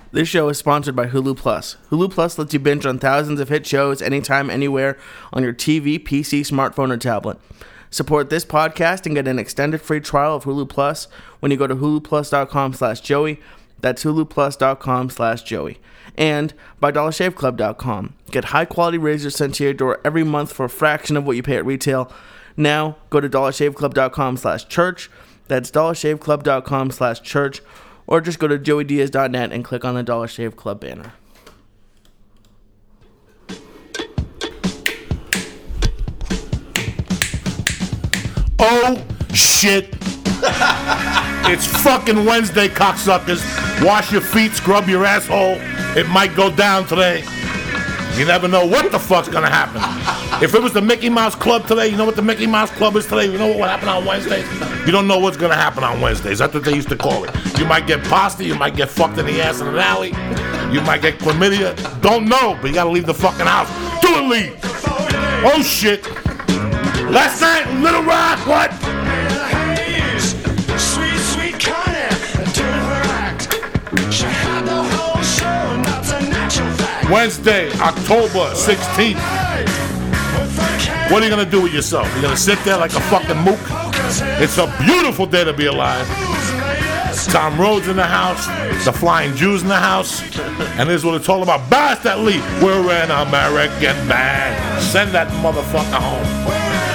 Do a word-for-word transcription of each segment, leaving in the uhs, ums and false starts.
This show is sponsored by Hulu Plus. Hulu Plus lets you binge on thousands of hit shows anytime, anywhere on your T V, P C, smartphone, or tablet. Support this podcast and get an extended free trial of Hulu Plus when you go to huluplus.com slash Joey. That's huluplus.com slash Joey. And by dollar shave club dot com. Get high-quality razors sent to your door every month for a fraction of what you pay at retail. Now, go to dollar shave club dot com slash church. That's dollar shave club dot com slash church. Or just go to joey diaz dot net and click on the Dollar Shave Club banner. Oh, shit. It's fucking Wednesday, cocksuckers. Wash your feet, scrub your asshole. It might go down today. You never know what the fuck's gonna happen. If it was the Mickey Mouse Club today, you know what the Mickey Mouse Club is today? You know what will happen on Wednesdays? You don't know what's gonna happen on Wednesdays. That's what they used to call it. You might get pasta, you might get fucked in the ass in an alley, you might get chlamydia. Don't know, but you gotta leave the fucking house. Do it, leave. Oh shit. Last night, Little Rock, what? Sweet, sweet Connie, doing her act. She had the whole show, and that's a natural fact. Wednesday, October sixteenth. What are you gonna do with yourself? You're gonna sit there like a fucking mook? It's a beautiful day to be alive. Tom Rhodes in the house, the Flying Jews in the house, and this is what it's all about. Blast that Lee. We're an American band. Send that motherfucker home.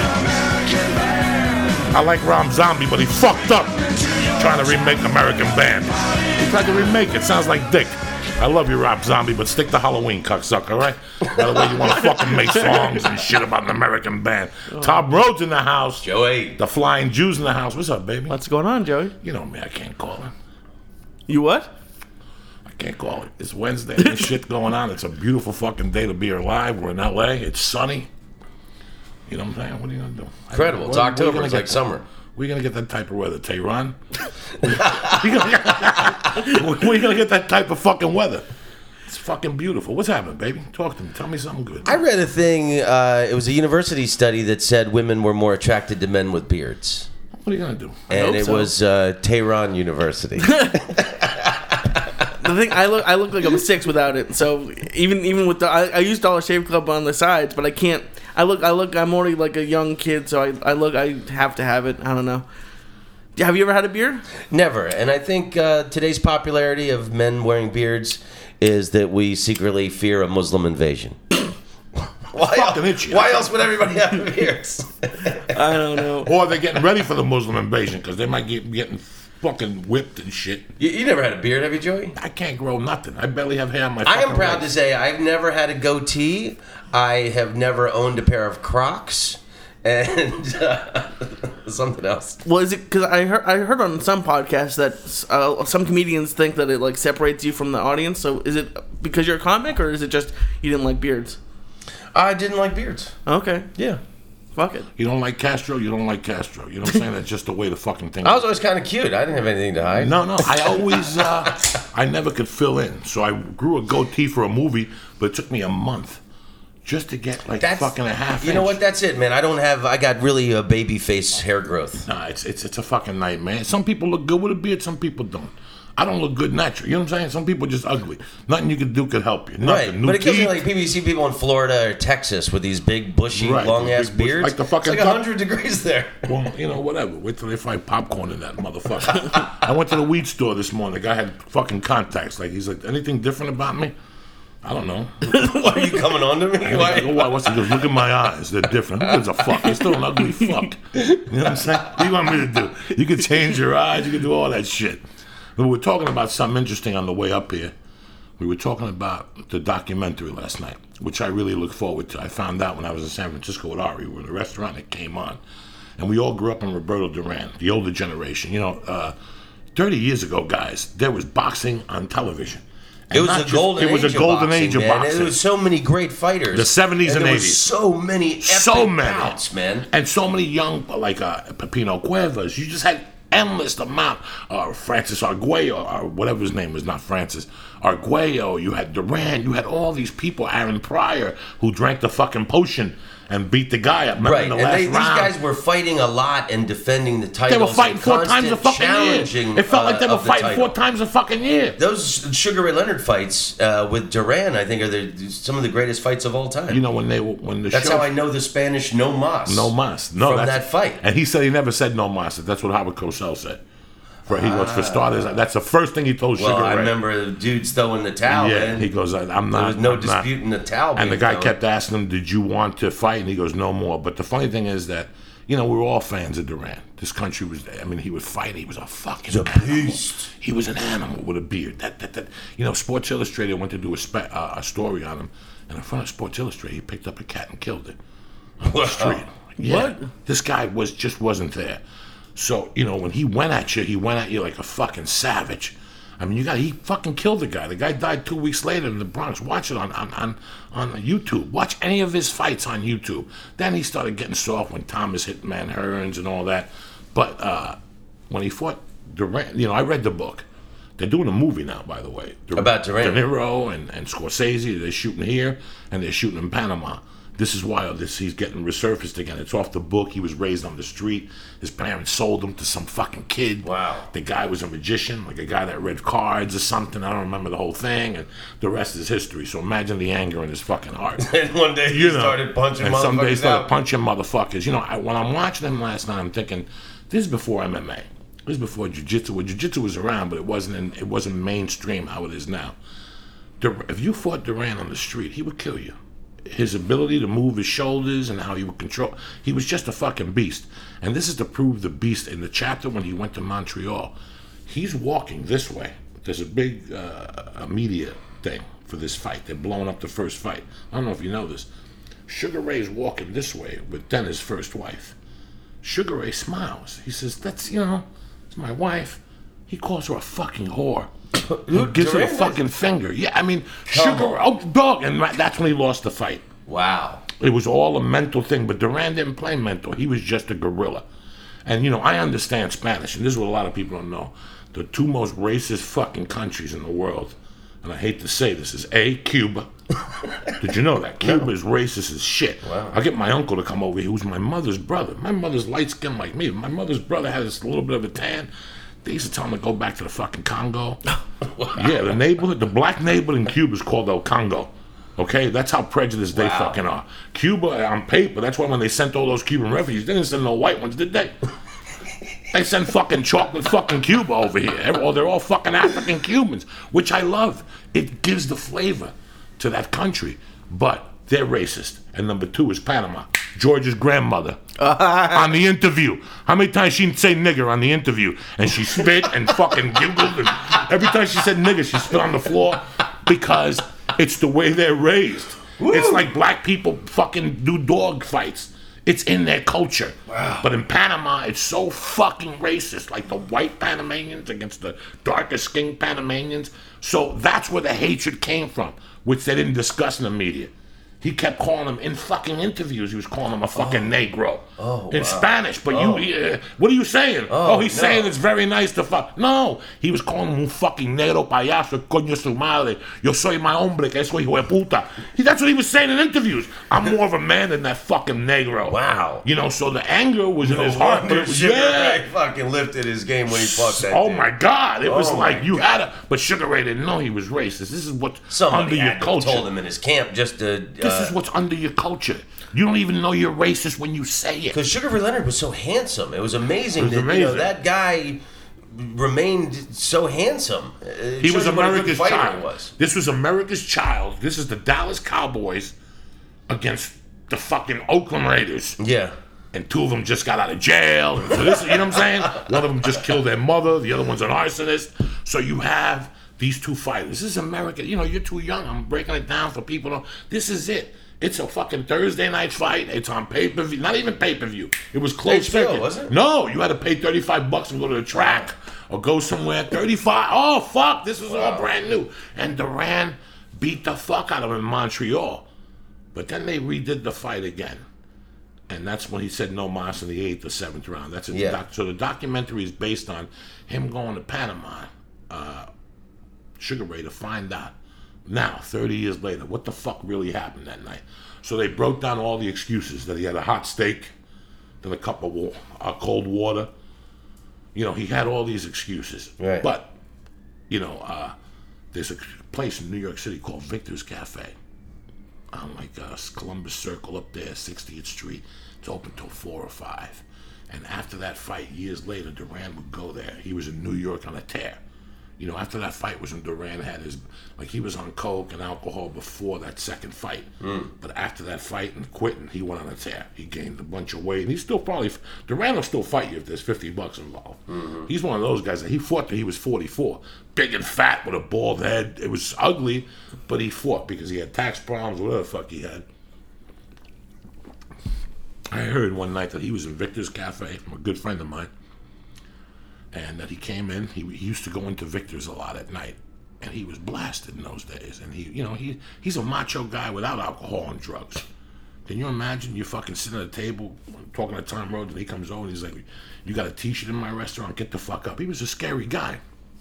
I like Rob Zombie, but he fucked up trying to remake American Band. He tried to remake it. Sounds like Dick. I love you, Rob Zombie, but stick to Halloween, cocksucker, all right? By the way, you want to fucking make songs and shit about an American Band. Tom Rhodes in the house. Joey. The Flying Jews in the house. What's up, baby? What's going on, Joey? You know me, I can't call it. You what? I can't call it. It's Wednesday. There's shit going on. It's a beautiful fucking day to be alive. We're in L A. It's sunny. You know what I'm saying? What are you going to do? Incredible. It's October. It's like summer. We're going to get that type of weather, Tehran. We're going to get that type of fucking weather. It's fucking beautiful. What's happening, baby? Talk to me. Tell me something good. I read a thing. Uh, it was a university study that said women were more attracted to men with beards. What are you going to do? I And hope it so. was uh, Tehran University. The thing, I look I look like I'm six without it. So even even with the I, I use Dollar Shave Club on the sides, but I can't. I look I look I'm already like a young kid, so I I look I have to have it. I don't know. Have you ever had a beard? Never. And I think uh, today's popularity of men wearing beards is that we secretly fear a Muslim invasion. Why, Fucking itchy. why else would everybody have beards? I don't know. Or they're getting ready for the Muslim invasion because they might get getting fucking whipped and shit. You, you never had a beard, have you, Joey? I can't grow nothing. I barely have hair on my I fucking am proud legs. to say I've never had a goatee. I have never owned a pair of Crocs. And uh, something else. Well, is it because I heard I heard on some podcasts that uh, some comedians think that it like separates you from the audience. So is it because you're a comic, or is it just you didn't like beards? I didn't like beards. Okay, Yeah. fuck it. You don't like Castro, you don't like Castro. You know what I'm saying? That's just the way the fucking thing I was always kind of cute. I didn't have anything to hide. No, no. I always, uh, I never could fill in. So I grew a goatee for a movie, but it took me a month just to get like That's fucking a half You inch. know what? That's it, man. I don't have. I got really a baby face hair growth. Nah, it's, it's, it's a fucking nightmare. Some people look good with a beard, some people don't. I don't look good naturally. You know what I'm saying? Some people are just ugly. Nothing you can do could help you. Nothing. Right, New but it kills me teeth. like people you see people in Florida or Texas with these big bushy, Right, long ass those big bush- beards. like the fucking it's like duck. hundred degrees there. Well, you know, whatever. Wait till they find popcorn in that motherfucker. I went to the weed store this morning. The guy had fucking contacts. Like, he's like, anything different about me? I don't know. Why are you coming on to me? I Why? go, why? What's he goes, look at my eyes. They're different. Who gives a fuck? You're still an ugly fuck. You know what I'm saying? What do you want me to do? You can change your eyes. You can do all that shit. We were talking about something interesting on the way up here. We were talking about the documentary last night, which I really look forward to. I found out when I was in San Francisco with Ari. We were in a restaurant. It came on. And we all grew up on Roberto Duran, the older generation. You know, uh, thirty years ago, guys, there was boxing on television. And It was not a just- golden It was age a golden of boxing, age of man. boxing. There was so many great fighters. The seventies and there eighties. Was so many epic so many bouts, man. and so many young like uh, Pepino Cuevas. You just had endless amount. Uh, Francis Arguello or whatever his name is, not Francis Arguello, you had Duran, you had all these people, Aaron Pryor, who drank the fucking potion and beat the guy up. Right, in the and last they, these round. guys were fighting a lot and defending the titles. They were fighting and four times a constant fucking year. challenging, It felt like they uh, were of the fighting title. four times a fucking year. Those Sugar Ray Leonard fights uh, with Duran, I think, are the, some of the greatest fights of all time. You know, when they were, when the That's show... how I know the Spanish no mas. No mas. No, from that's- that fight. And he said he never said no mas. That's what Howard Cosell said. For he goes, for starters, that's the first thing he told Well, Sugar I Ray. remember the dudes throwing the towel Yeah, in. he goes, I- I'm not. There was no I'm not. disputing the towel. And the being guy thrown. kept asking him, did you want to fight? And he goes, no more. But the funny thing is that, you know, we were all fans of Duran. This country was, I mean, he would fight. He was a fucking a animal. beast. He was an animal with a beard. That, that, that. You know, Sports Illustrated went to do a, spe- uh, a story on him. And in front of Sports Illustrated, he picked up a cat and killed it on the street. Yeah. What? This guy was just wasn't there. So, you know, when he went at you, he went at you like a fucking savage. I mean, you got he fucking killed the guy. The guy died two weeks later in the Bronx. Watch it on on, on, on YouTube. Watch any of his fights on YouTube. Then he started getting soft when Thomas Hitman Hearns and all that. But uh, when he fought Duran, you know, I read the book. They're doing a movie now, by the way. Dur- About Duran. De Niro and, and Scorsese. They're shooting here and they're shooting in Panama. This is why this he's getting resurfaced again. It's off the book. He was raised on the street. His parents sold him to some fucking kid. Wow. The guy was a magician, like a guy that read cards or something. I don't remember the whole thing, and the rest is history. So imagine the anger in his fucking heart. And one day he You know, started punching and some days motherfuckers started out. punching motherfuckers. You know, I, when I'm watching them last night, I'm thinking, this is before M M A. This is before jiu-jitsu. Well, jiu-jitsu was around, but it wasn't in, it wasn't mainstream how it is now. Dur- If you fought Duran on the street, he would kill you. His ability to move his shoulders and how he would control, he was just a fucking beast. And this is to prove the beast in the chapter when he went to Montreal. He's walking this way. There's a big uh, a media thing for this fight. They're blowing up the first fight. I don't know if you know this. Sugar Ray's walking this way with then his first wife. Sugar Ray smiles. He says, that's, you know, it's my wife. He calls her a fucking whore. He gives her a Duran? fucking finger. Yeah, I mean, Come Sugar, on. oh, dog. And that's when he lost the fight. Wow. It was all a mental thing, but Duran didn't play mental. He was just a gorilla. And, you know, I understand Spanish, and this is what a lot of people don't know. The two most racist fucking countries in the world, and I hate to say this, is A, Cuba. Did you know that? Cuba is racist as shit. Wow. I get my uncle to come over here, who's my mother's brother. My mother's light skinned like me. My mother's brother had this little bit of a tan. They used to tell him to go back to the fucking Congo. Yeah, the neighborhood, the black neighborhood in Cuba is called El Congo. Okay, that's how prejudiced they Wow. fucking are. Cuba, on paper, that's why when they sent all those Cuban refugees, they didn't send no white ones, did they? They sent fucking chocolate fucking Cuba over here. They're all, they're all fucking African Cubans, which I love. It gives the flavor to that country. But they're racist. And number two is Panama. George's grandmother on the interview. How many times she'd say nigger on the interview? And she spit and fucking giggled. And every time she said nigger, she spit on the floor because it's the way they're raised. It's like black people fucking do dog fights. It's in their culture. Wow. But in Panama, it's so fucking racist. Like the white Panamanians against the darker skinned Panamanians. So that's where the hatred came from, which they didn't discuss in the media. He kept calling him, in fucking interviews, he was calling him a fucking Negro. Oh, in wow. Spanish. But Oh. you, uh, what are you saying? Oh, Oh, he's no. saying it's very nice to fuck. No, he was calling him un fucking negro payaso, coño su madre. Yo soy my hombre, que eso hijo de puta. He, that's what he was saying in interviews. I'm more of a man than that fucking Negro. Wow. You know, so the anger was in his heart. But Wonder it was, Sugar yeah. Ray fucking lifted his game when he fucked that Oh dude. my God! It was Oh like my you had a, but Sugar Ray didn't know he was racist. This is what's Somebody under your had to have culture. told him in his camp just to... This uh, is what's under your culture. You don't even know you're racist when you say it. Because Sugar Ray Leonard was so handsome. It was amazing It was that you know, amazing. that guy remained so handsome. It He shows was you what a good America's fighter child. he was. This was America's child. This is the Dallas Cowboys against the fucking Oakland Raiders. Yeah. And two of them just got out of jail. And so this, you know what I'm saying? One of them just killed their mother. The other one's an arsonist. So you have these two fighters. This is America. You know, you're too young. I'm breaking it down for people. To, this is it. It's a fucking Thursday night fight. It's on pay-per-view. Not even pay-per-view. It was closed H B O, circuit. was it? No, you had to pay thirty-five bucks and go to the track or go somewhere. thirty-five. Oh, fuck. This was all brand new. And Duran beat the fuck out of him in Montreal. But then they redid the fight again. And that's when he said no mas in the eighth or seventh round. That's a Yeah. doc- so the documentary is based on him going to Panama, uh, Sugar Ray to find out now, thirty years later, what the fuck really happened that night. So they broke down all the excuses, that he had a hot steak, then a cup of wa- uh, cold water. You know, he had all these excuses. Right. But, you know, uh, there's a place in New York City called Victor's Cafe on like uh, Columbus Circle up there, sixtieth Street. It's open till four or five. And after that fight, years later, Duran would go there. He was in New York on a tear. You know, after that fight was when Duran had his, like he was on coke and alcohol before that second fight. Mm. But after that fight and quitting, he went on a tear. He gained a bunch of weight. And he's still probably, Duran will still fight you if there's fifty bucks involved. Mm-hmm. He's one of those guys that he fought till he was forty-four. Big and fat with a bald head. It was ugly, but he fought because he had tax problems, whatever the fuck he had. I heard one night that he was in Victor's Cafe, a good friend of mine. And that he came in, he, he used to go into Victor's a lot at night, and he was blasted in those days. And he, you know, he he's a macho guy without alcohol and drugs. Can you imagine you fucking sitting at a table talking to Tom Rhodes, and he comes over and he's like, "You got a T-shirt in my restaurant? Get the fuck up." He was a scary guy.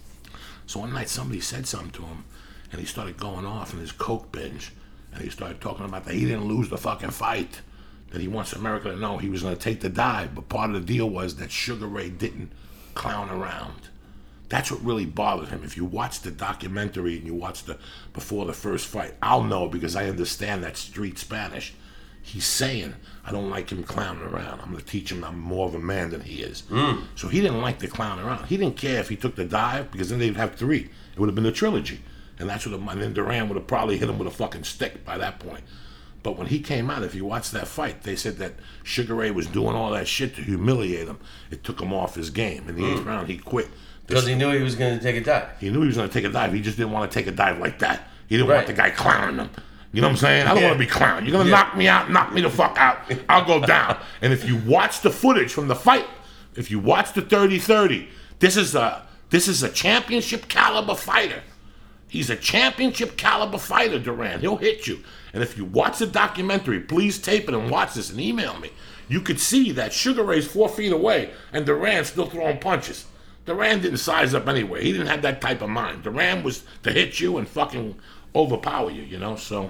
So one night somebody said something to him, and he started going off in his coke binge, and he started talking about that he didn't lose the fucking fight, that he wants America to know he was going to take the dive, but part of the deal was that Sugar Ray didn't clown around. That's what really bothered him. If you watch the documentary and you watch the before the first fight, I'll know because I understand that street Spanish. He's saying, I don't like him clowning around. I'm going to teach him I'm more of a man than he is. Mm. So he didn't like the clown around. He didn't care if he took the dive because then they'd have three. It would have been a trilogy. And that's what, and then Duran would have probably hit him with a fucking stick by that point. But when he came out, if you watch that fight, they said that Sugar Ray was doing all that shit to humiliate him. It took him off his game. In the mm. eighth round, he quit. Because he knew he was going to take a dive. He knew he was going to take a dive. He just didn't want to take a dive like that. He didn't right. want the guy clowning him. You know what I'm saying? I don't yeah. want to be clowned. You're going to yeah. knock me out, knock me the fuck out. I'll go down. And if you watch the footage from the fight, if you watch the thirty thirty, this is a this is a championship caliber fighter. He's a championship caliber fighter, Duran. He'll hit you. And if you watch the documentary, please tape it and watch this and email me. You could see that Sugar Ray's four feet away and Duran's still throwing punches. Duran didn't size up anyway. He didn't have that type of mind. Duran was to hit you and fucking overpower you, you know? So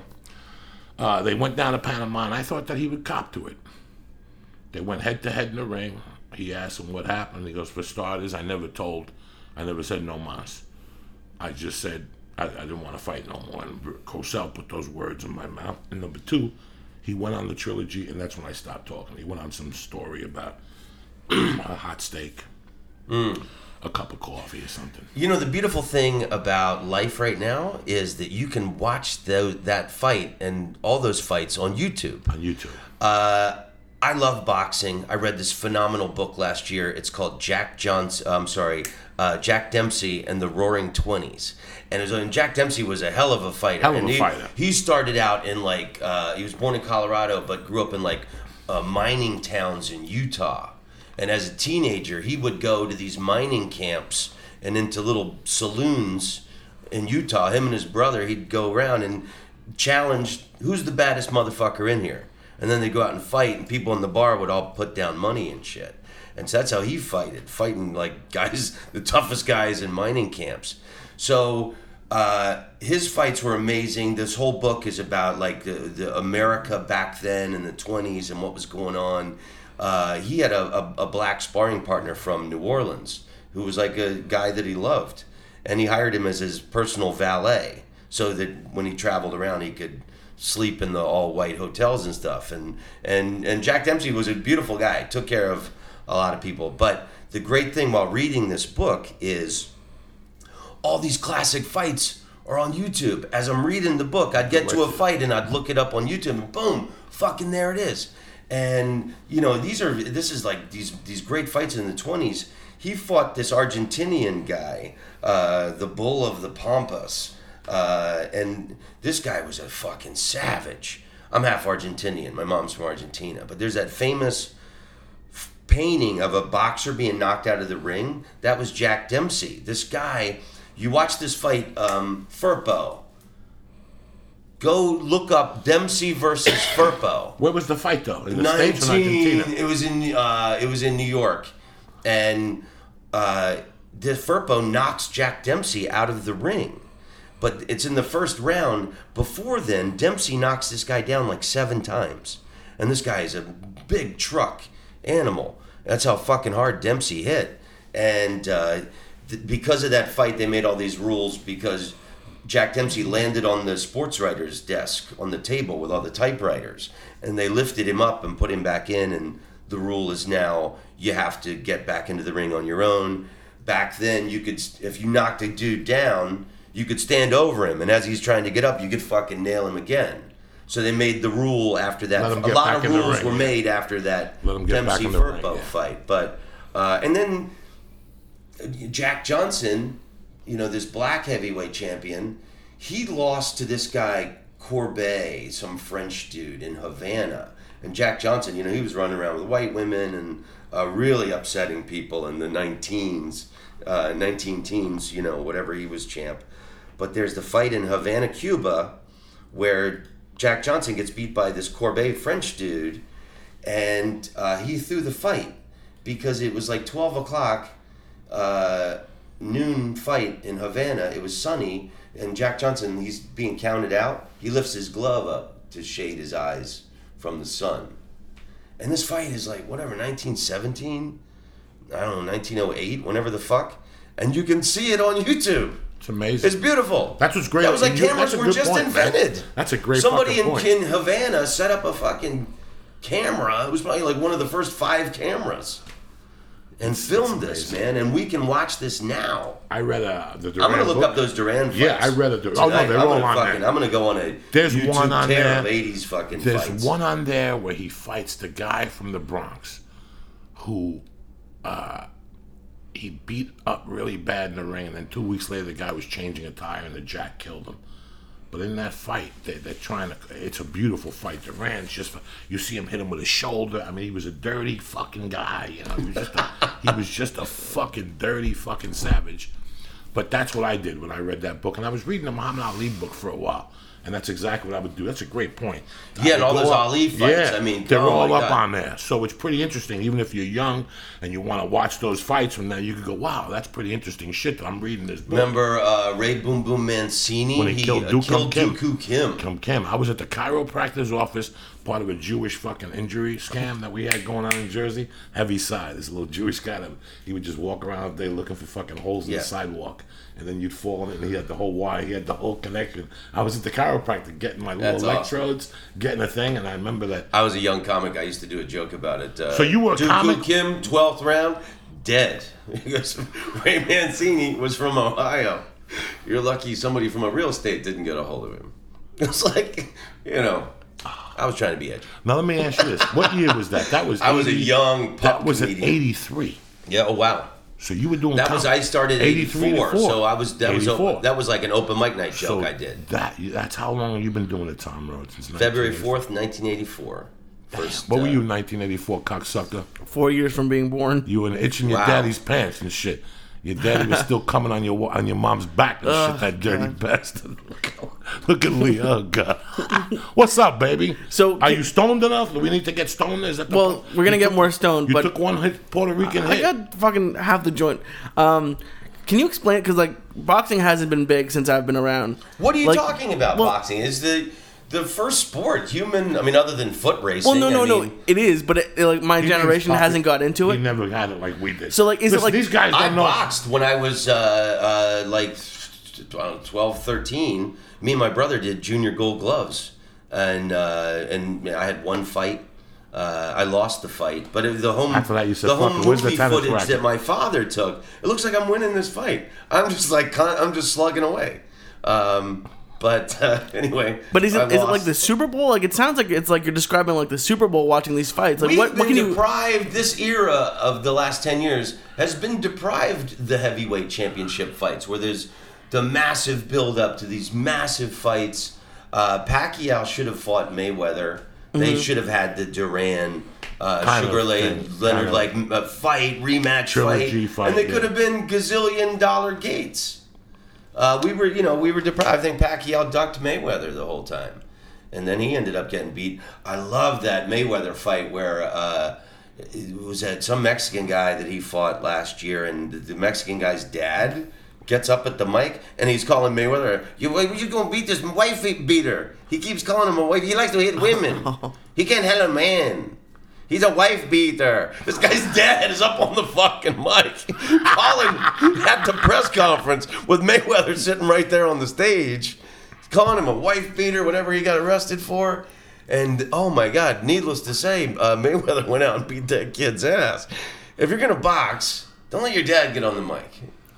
uh, they went down to Panama, and I thought that he would cop to it. They went head-to-head in the ring. He asked him what happened. He goes, for starters, I never told, I never said no mas. I just said, I, I didn't want to fight no more. And Cosell put those words in my mouth. And number two, he went on the trilogy, and that's when I stopped talking. He went on some story about a hot steak, mm. a cup of coffee or something. You know, the beautiful thing about life right now is that you can watch the, that fight and all those fights on YouTube. On YouTube. Uh, I love boxing. I read this phenomenal book last year. It's called Jack Johnson. I'm sorry, uh, Jack Dempsey and the Roaring Twenties. And, it was, and Jack Dempsey was a hell of a fighter. Hell of and a he, fighter. He started out in like uh, he was born in Colorado, but grew up in like uh, mining towns in Utah. And as a teenager, he would go to these mining camps and into little saloons in Utah. Him and his brother, he'd go around and challenge who's the baddest motherfucker in here. And then they'd go out and fight, and people in the bar would all put down money and shit. And so that's how he fighted, fighting like guys, the toughest guys in mining camps. So uh, his fights were amazing. This whole book is about like the, the America back then in the twenties and what was going on. Uh, he had a, a, a black sparring partner from New Orleans who was like a guy that he loved. And he hired him as his personal valet so that when he traveled around, he could sleep in the all-white hotels and stuff. And, and, and Jack Dempsey was a beautiful guy, took care of a lot of people. But the great thing while reading this book is all these classic fights are on YouTube. As I'm reading the book, I'd get to a fight and I'd look it up on YouTube and boom, fucking there it is. And, you know, these are, this is like these these great fights in the twenties. He fought this Argentinian guy, uh, the Bull of the Pampas. Uh, and this guy was a fucking savage. I'm half Argentinian. My mom's from Argentina. But there's that famous f- painting of a boxer being knocked out of the ring. That was Jack Dempsey. This guy, you watch this fight, um, Firpo. Go look up Dempsey versus Firpo. Where was the fight though? In the nineteen, States or Argentina? It was in uh, it was in New York, and uh, the Firpo knocks Jack Dempsey out of the ring, But it's in the first round. Before then, Dempsey knocks this guy down like seven times. And this guy is a big truck animal. That's how fucking hard Dempsey hit. And uh, th- because of that fight, they made all these rules because Jack Dempsey landed on the sports writer's desk on the table with all the typewriters. And they lifted him up and put him back in. And the rule is now you have to get back into the ring on your own. Back then, you could, if you knocked a dude down, you could stand over him. And as he's trying to get up, you could fucking nail him again. So they made the rule after that. Let him A get lot back of in the rules ring, were yeah. made after that Let him get back Dempsey in the ring, Furbo yeah. fight. But uh, and then Jack Johnson, you know, this black heavyweight champion, he lost to this guy Corbet, some French dude in Havana. And Jack Johnson, you know, he was running around with white women and uh, really upsetting people in the nineteens, uh, nineteen teens, you know, whatever he was champ. But there's the fight in Havana, Cuba, where Jack Johnson gets beat by this Corbet French dude, and uh, he threw the fight because it was like twelve o'clock, uh, noon fight in Havana. It was sunny, and Jack Johnson, he's being counted out. He lifts his glove up to shade his eyes from the sun. And this fight is like, whatever, nineteen seventeen? I don't know, nineteen oh eight, whenever the fuck. And you can see it on YouTube. It's amazing. It's beautiful. That's what's great. That was like You- cameras that's a were good just point, man. invented. That's a great Somebody fucking in, point. in Havana set up a fucking camera. It was probably like one of the first five cameras. And filmed this, man. And we can watch this now. I read uh, the Duran I'm going to look book. up those Duran fights. Yeah, I read it. Oh, no, tonight. they're I'm all gonna on fucking, there. I'm going to go on a There's YouTube one on tear there. of eighties fucking There's fights. one on there where he fights the guy from the Bronx who uh, he beat up really bad in the ring, and then two weeks later the guy was changing a tire and the jack killed him. But in that fight, they, they're trying to. It's a beautiful fight. Duran's just. You see him hit him with his shoulder. I mean, he was a dirty fucking guy. You know, he was just. A, he was just a fucking dirty fucking savage. But that's what I did when I read that book, and I was reading the Muhammad Ali book for a while, and that's exactly what I would do. That's a great point. Yeah, I and all would those go up- Ali fights, Yeah, I mean, they're oh all my up God. on there. So it's pretty interesting. Even if you're young and you want to watch those fights from there, you could go, "Wow, that's pretty interesting shit." That I'm reading this book. Remember uh, Ray Boom Boom Mancini? When he killed uh, Duke killed Kim. Dooku Kim. Kim Kim. I was at the chiropractor's office, part of a Jewish fucking injury scam that we had going on in Jersey. Heavy side. This little Jewish guy that he would just walk around all day looking for fucking holes in Yeah. the sidewalk, and then you'd fall in it, and he had the whole wire, he had the whole connection. I was at the chiropractor getting my little That's awesome. electrodes, getting a thing, and I remember that. I was a young comic. I used to do a joke about it. Uh, So you were a Dooku comic? Kim, twelfth round, dead. Because Ray Mancini was from Ohio. You're lucky somebody from a real estate didn't get a hold of him. It was like, you know, I was trying to be edgy. Now let me ask you this: what year was that? That was I was a eighty young pop That was comedian. at eighty-three. Yeah. Oh wow. So you were doing That was I comedy. started at eighty-three to eighty-four. four. So I was that was eighty-four. a, that was like an open mic night joke So I did. That that's how long you've been doing it, Tom Rhodes? Since February nineteen eighty-four. fourth, nineteen eighty-four. First, What were uh, you in nineteen eighty-four, cocksucker? Four years from being born. You were itching your Wow. daddy's pants and shit. Your daddy was still coming on your wa- on your mom's back and shit. That dirty bastard. Look at Lee. Oh God. What's up, baby? So- are you stoned enough? Do we need to get stoned? Is that the Well, we're gonna you get took- more stoned, You but took one hit, Puerto Rican I hit. got fucking half the joint. Um, can you explain it? Because like boxing hasn't been big since I've been around. What are you Like, talking about? well- Boxing is the the first sport human. I mean, other than foot racing. Well, no, no, I no. mean, It is, but it, it, like my He means generation fucking- hasn't got into He it. never had it like we did. So, like, is it Listen, like- these guys I don't know? boxed when I was uh, uh, like twelve, thirteen. Me and my brother did junior gold gloves, and uh, and I had one fight. Uh, I lost the fight, but it, the home After that you said, the "Fuck home it, where's the movie tennis footage racket?" that my father took. It looks like I'm winning this fight. I'm just like con- I'm just slugging away. Um, but uh, anyway, But is it I is it like lost. the Super Bowl? Like it sounds like it's like you're describing like the Super Bowl watching these fights. Like We've what, been what can you? deprived. This era of the last ten years has been deprived the heavyweight championship fights, where there's the massive build up to these massive fights. Uh, Pacquiao should have fought Mayweather. They should have had the Duran, uh, Kind of Sugar Ray thing. Leonard Kind like of. uh, fight rematch Trilogy fight, fight, and they yeah. could have been gazillion dollar gates. Uh, we were, you know, we were deprived. I think Pacquiao ducked Mayweather the whole time, and then he ended up getting beat. I love that Mayweather fight where uh, it was at some Mexican guy that he fought last year, and the, the Mexican guy's dad gets up at the mic and he's calling Mayweather, you you gonna beat this wife beater? He keeps calling him a wife. He likes to hit women. He can't hit a man. He's a wife beater. This guy's dad is up on the fucking mic calling at the press conference with Mayweather sitting right there on the stage, calling him a wife beater, whatever he got arrested for. And oh my God, needless to say, uh, Mayweather went out and beat that kid's ass. If you're gonna box, don't let your dad get on the mic.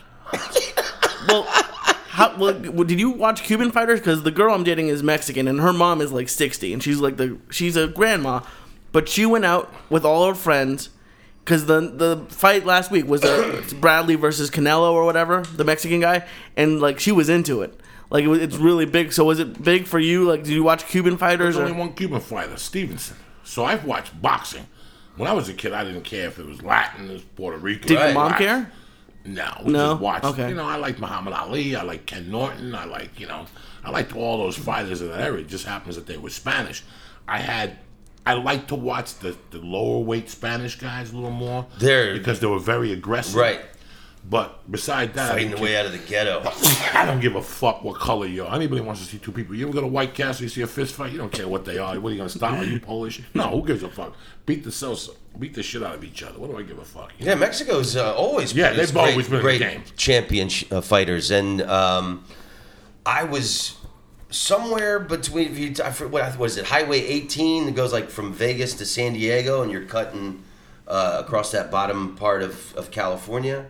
Well, how, well, did you watch Cuban Fighters? Because the girl I'm dating is Mexican, and her mom is like sixty, and she's like the she's a grandma. But she went out with all her friends because the the fight last week was uh, Bradley versus Canelo or whatever, the Mexican guy, and like she was into it. Like it was, it's really big. So was it big for you? Like, did you watch Cuban Fighters? There's or? only one Cuban fighter, Stevenson. So I've watched boxing. When I was a kid, I didn't care if it was Latin, it was Puerto Rican. Did Right. your mom Black. care? No, we No? just watched. Okay. You know, I like Muhammad Ali. I like Ken Norton. I like, you know, I liked all those fighters in that area. It just happens that they were Spanish. I had, I like to watch the, the lower weight Spanish guys a little more. They're- because they were very aggressive. Right. But beside that, I Fighting didn't the way care- out of the ghetto. I don't give a fuck what color you are. Anybody wants to see two people. You ever go to White Castle, you see a fist fight, you don't care what they are. What are you going to stop? Are you Polish? No, who gives a fuck? Beat the cells, beat the shit out of each other. What do I give a fuck? You know? Yeah, Mexico's uh, always Yeah, produced they've great, always been in the great game. champion sh- uh, fighters, and um, I was somewhere between. If you, I forget, what was it? Highway eighteen that goes like from Vegas to San Diego, and you're cutting uh, across that bottom part of of California.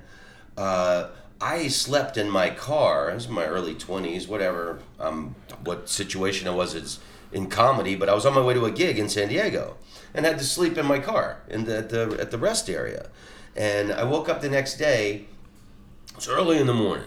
Uh, I slept in my car. It was in my early twenties, whatever. Um, what situation I was is in comedy, but I was on my way to a gig in San Diego and had to sleep in my car in the, at the at the rest area. And I woke up the next day. It's early in the morning,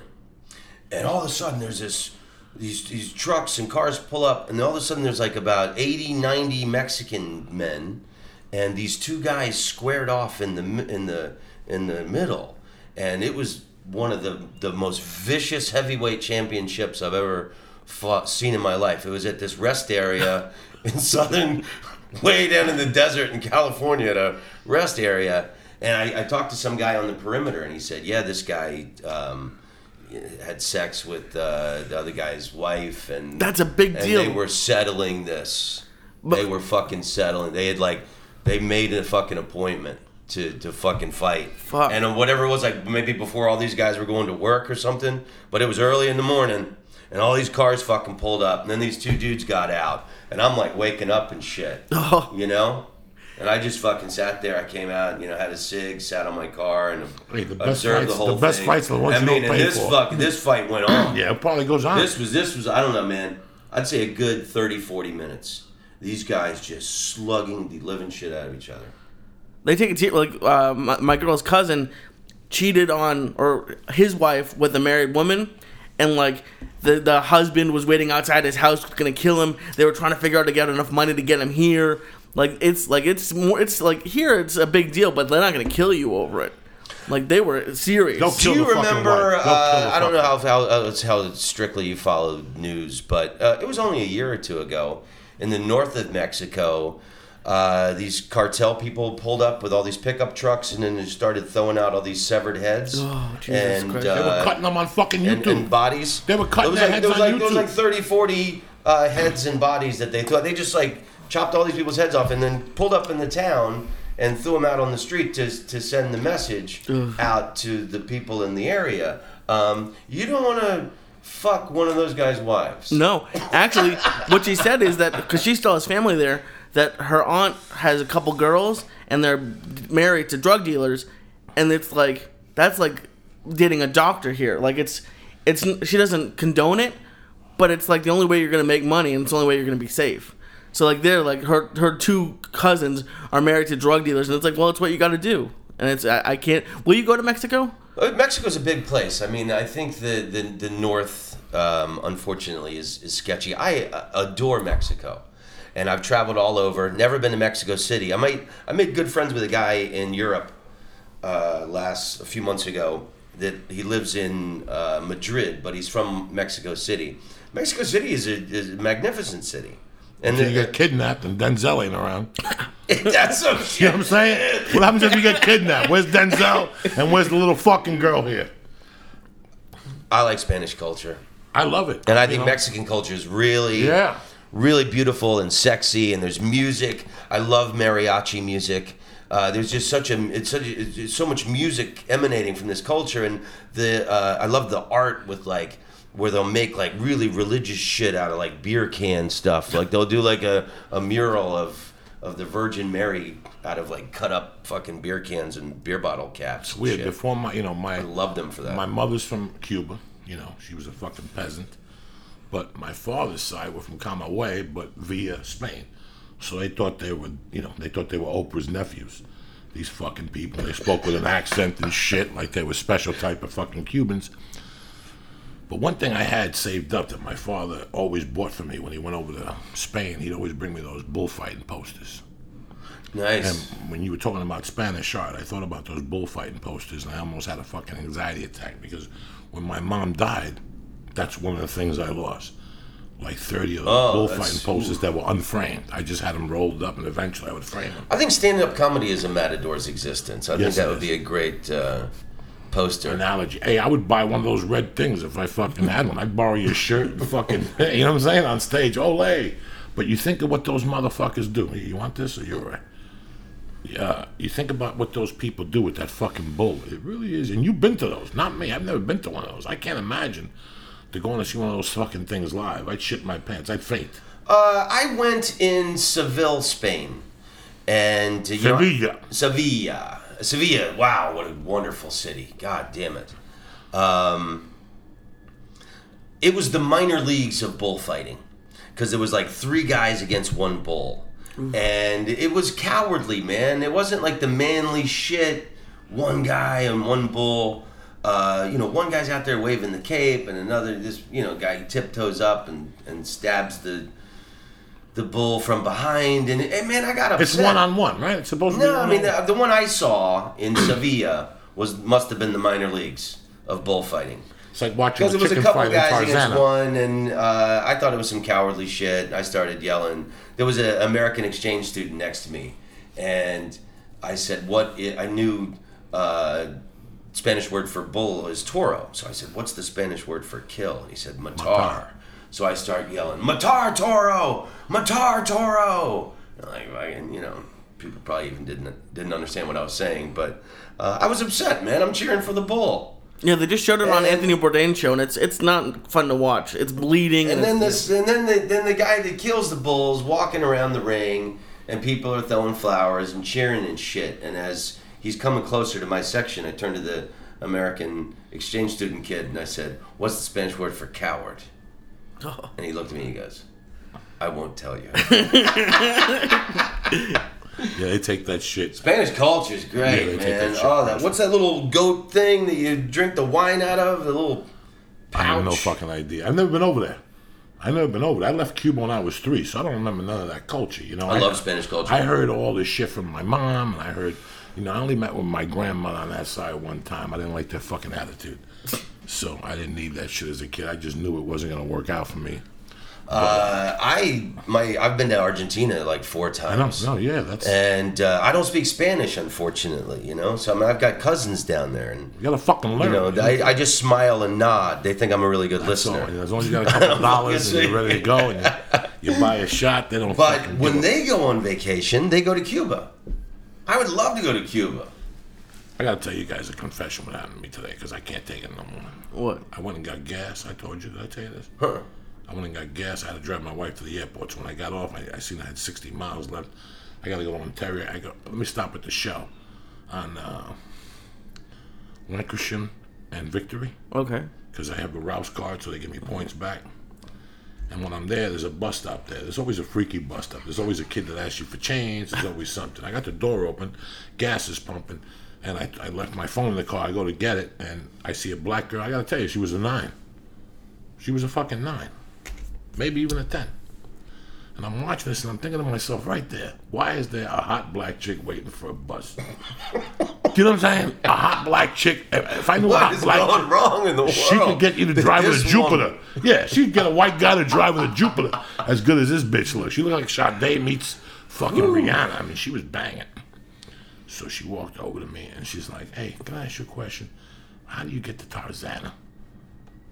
and all of a sudden there's this these these trucks and cars pull up, and all of a sudden there's like about eighty, ninety Mexican men, and these two guys squared off in the mi- in the in the middle. And it was one of the, the most vicious heavyweight championships I've ever fought, seen in my life. It was at this rest area in southern, way down in the desert in California, at a rest area. And I, I talked to some guy on the perimeter, and he said, yeah, this guy um, had sex with uh, the other guy's wife. And That's a big and deal. they were settling this. But- they were fucking settling. They had like, they made a fucking appointment to, to fucking fight. Fuck. And whatever it was, like maybe before all these guys were going to work or something, but it was early in the morning, and all these cars fucking pulled up, and then these two dudes got out, and I'm like waking up and shit, Oh. you know? And I just fucking sat there. I came out, you know, had a cig, sat on my car, and Hey, the best observed fights- the whole the best thing. fights are the ones I you mean, don't and pay this for. fucking this fight went on. Yeah, it probably goes on. This was this was I don't know, man. I'd say a good thirty, forty minutes. These guys just slugging the living shit out of each other. They take it to like uh, my, my girl's cousin cheated on or his wife with a married woman, and like the the husband was waiting outside his house, gonna kill him. They were trying to figure out to get enough money to get him here. Like it's like it's more it's like here it's a big deal, but they're not gonna kill you over it. Like they were serious. They'll Do kill you the fucking remember? wife. They'll kill the Uh, I don't know fucking- how how, how how strictly you follow news, but uh, it was only a year or two ago in the north of Mexico. Uh, these cartel people pulled up with all these pickup trucks, and then they started throwing out all these severed heads. Oh, Jesus and, Christ. They were uh, cutting them on fucking and, YouTube. and bodies. They were cutting There was their like, heads there was on like, There was YouTube. like thirty, forty uh, heads and bodies that they threw. They just like chopped all these people's heads off and then pulled up in the town and threw them out on the street to to send the message out to the people in the area. Um, you don't want to fuck one of those guys' wives. No, actually, what she said is that because she still has family there, that her aunt has a couple girls and they're married to drug dealers, and it's like that's like dating a doctor here. Like it's it's she doesn't condone it, but it's like the only way you're gonna make money, and it's the only way you're gonna be safe. So like they're like her her two cousins are married to drug dealers, and it's like, well, it's what you got to do. And it's I, I can't. Will you go to Mexico? Uh, Mexico's a big place. I mean, I think the the, the north, um, unfortunately, is, is sketchy. I uh, adore Mexico, and I've traveled all over. Never been to Mexico City. I might I made good friends with a guy in Europe uh, last a few months ago. That he lives in uh, Madrid, but he's from Mexico City. Mexico City is a, is a magnificent city, and Until you the- get kidnapped and Denzel ain't around. that's some You know shit. what I'm saying? What happens if you get kidnapped? Where's Denzel and where's the little fucking girl here? I like Spanish culture. I love it. And I think know? Mexican culture is really, Yeah. really beautiful and sexy. And there's music. I love mariachi music. Uh, there's just such a it's such a, it's so much music emanating from this culture, and the uh, I love the art with like where they'll make like really religious shit out of like beer can stuff. Like they'll do like a, a mural of of the Virgin Mary out of like cut up fucking beer cans and beer bottle caps. It's weird. Shit. Before my, you know, my I love them for that. My mother's from Cuba. You know, she was a fucking peasant. But my father's side were from Camagüey, but via Spain. So they thought they were, you know, they thought they were Oprah's nephews. These fucking people. They spoke with an accent and shit like they were special type of fucking Cubans. But one thing I had saved up that my father always bought for me when he went over to Spain, he'd always bring me those bullfighting posters. Nice. And when you were talking about Spanish art, I thought about those bullfighting posters, and I almost had a fucking anxiety attack because when my mom died, that's one of the things I lost. Like thirty of those Oh, bullfighting that's- posters that were unframed. I just had them rolled up, and eventually I would frame them. I think stand-up comedy is a matador's existence. I Yes, think that it would is. be a great uh, poster. Analogy. Hey, I would buy one of those red things if I fucking had one. I'd borrow your shirt and fucking, you know what I'm saying, on stage. Olay. But you think of what those motherfuckers do. You want this or you're right? Yeah, you think about what those people do with that fucking bull. It really is. And you've been to those. Not me. I've never been to one of those. I can't imagine to go and see one of those fucking things live. I'd shit my pants. I'd faint. Uh, I went in Seville, Spain, and uh, you know, Sevilla. Sevilla, Sevilla. Wow, what a wonderful city! God damn it. Um, it was the minor leagues of bullfighting because it was like three guys against one bull, and it was cowardly, man. It wasn't like the manly shit. One guy and one bull. Uh, you know, one guy's out there waving the cape, and another, this, you know, guy tiptoes up and, and stabs the the bull from behind. And, and man, I got upset. It's one on one, right? It's supposed to be. No, I mean, one-on-one. the, the one I saw in Sevilla was must have been the minor leagues of bullfighting. It's like watching Because a it was a chicken couple fight in guys against Tarzana. one, and uh, I thought it was some cowardly shit. I started yelling. There was an American exchange student next to me, and I said, "What?" I, I knew uh, Spanish word for bull is toro, so I said, "What's the Spanish word for kill?" And he said, "Matar." Matar. So I start yelling, "Matar toro! Matar toro!" And like, fucking, you know, people probably even didn't didn't understand what I was saying, but uh, I was upset, man. I'm cheering for the bull. Yeah, they just showed it on And- Anthony Bourdain's show, and it's it's not fun to watch. It's bleeding, and, And then it's, this, and then the, then the guy that kills the bulls walking around the ring, and people are throwing flowers and cheering and shit. And as he's coming closer to my section, I turned to the American exchange student kid and I said, "What's the Spanish word for coward?" Oh. And he looked at me and he goes, "I won't tell you." Yeah, they take that shit. Spanish culture is Yeah, great, they take man. that shit Oh, that personal. what's that little goat thing that you drink the wine out of? The little I have no pouch? fucking idea. I've never been over there. I've never been over there. I left Cuba when I was three, so I don't remember none of that culture. You know, I love Spanish culture. I heard all this shit from my mom, and I heard, you know, I only met with my grandmother on that side one time. I didn't like their fucking attitude, so I didn't need that shit as a kid. I just knew it wasn't gonna work out for me. Uh, I my I've been to Argentina like four I times. don't know. Yeah, that's And uh, I don't speak Spanish, unfortunately. You know, so I mean, I've got cousins down there, and you gotta fucking learn. you know, I, I just smile and nod. They think I'm a really good That's all. listener. As long as you got a couple dollars and you're ready to go, and you, you buy a shot, they don't. But fucking when give a- they go on vacation, they go to Cuba. I would love to go to Cuba. I gotta tell you guys a confession what happened to me today because I can't take it no more. what? I went and got gas. I told you. Did I tell you this? Huh. I went and got gas. I had to drive my wife to the airport. So when I got off, I, I seen I had sixty miles left. I got to go on Ontario. I go, let me stop at the Shell on uh, Lancashire and Victory Okay. because I have a Rouse card, so they give me points back. And when I'm there, there's a bus stop there. There's always a freaky bus stop. There's always a kid that asks you for change. There's always something. I got the door open, gas is pumping, and I, I left my phone in the car. I go to get it, and I see a black girl. I got to tell you, she was a nine. She was a fucking nine. Maybe even a ten. And I'm watching this and I'm thinking to myself right there, why is there a hot black chick waiting for a bus? Do you know what I'm saying? A hot black chick. If if I knew a What hot is black going chick, wrong in the world? she could get you to drive with a This Jupiter. woman. Yeah, she could get a white guy to drive with a Jupiter as good as this bitch looks. She looked like Sade meets fucking Rihanna. I mean, she was banging. So she walked over to me and she's like, "Hey, can I ask you a question? How do you get to Tarzana?"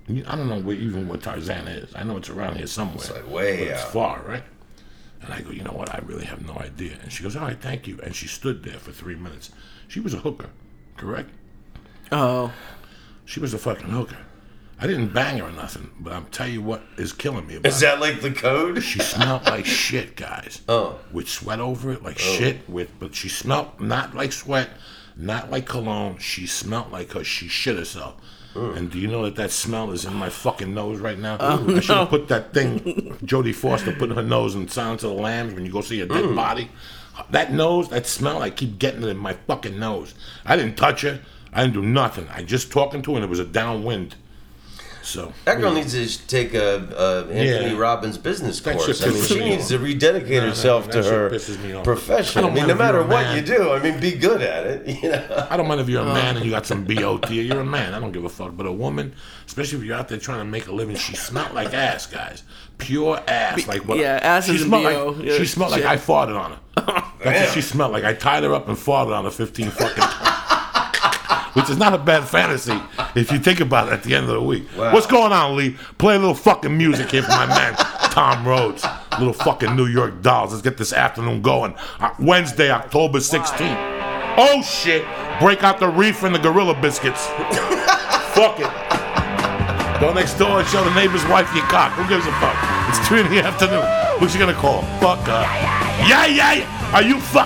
I don't know where, even where Tarzana is. I know it's around here somewhere. It's like way but it's out. far, right? And I go, you know what? I really have no idea. And she goes, all right, thank you. And she stood there for three minutes. She was a hooker, correct? Oh. She was a fucking hooker. I didn't bang her or nothing, but I'm tell you what is killing me about Is that like the code? She smelled like shit, guys. Oh. With sweat over it, like shit. With but she smelled not like sweat, not like cologne. She smelled like her. She shit herself. Mm. And do you know that that smell is in my fucking nose right now? Oh, I should have no. put that thing Jodie Foster put in her nose in Silence of the Lambs when you go see a dead Mm. body. That nose, that smell, I keep getting it in my fucking nose. I didn't touch her. I didn't do nothing. I just talking to her and it was a downwind. So That girl needs to take a, a Anthony Yeah. Robbins business That course. shit I mean, pisses she me needs off. to rededicate No, no, herself that to shit her pisses me off. profession. I I, don't mean, mind no if you're matter a what man. you do, I mean, be good at it. You know. I don't mind if you're a man and you got some B O T. You're a man. I don't give a fuck. But a woman, especially if you're out there trying to make a living, she smelled like ass, guys. Pure ass. Like what? yeah, ass she isn't smelled B O. like Yeah, she smelled like shit. I farted on her. That's what she smelled like. I tied her up and farted on her fifteen fucking times. Which is not a bad fantasy if you think about it at the end of the week. Wow. What's going on, Lee? Play a little fucking music here for my man Tom Rhodes. Little fucking New York Dolls. Let's get this afternoon going. Uh, Wednesday, October sixteenth. Oh shit! Break out the reef and the Gorilla Biscuits. Fuck it. Go next door and show the neighbor's wife your cock. Who gives a fuck? It's three in the afternoon. Who's she gonna call? Fuck her. Yeah, yeah, yeah. Are you fuck?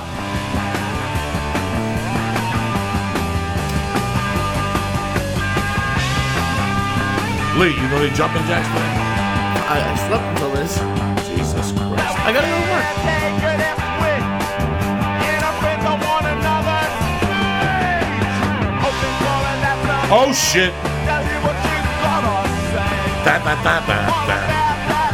Lee, you know they jumping jacks today? I, I slept until this. Jesus Christ. I gotta go to work. Oh shit. Da, da, da, da, da.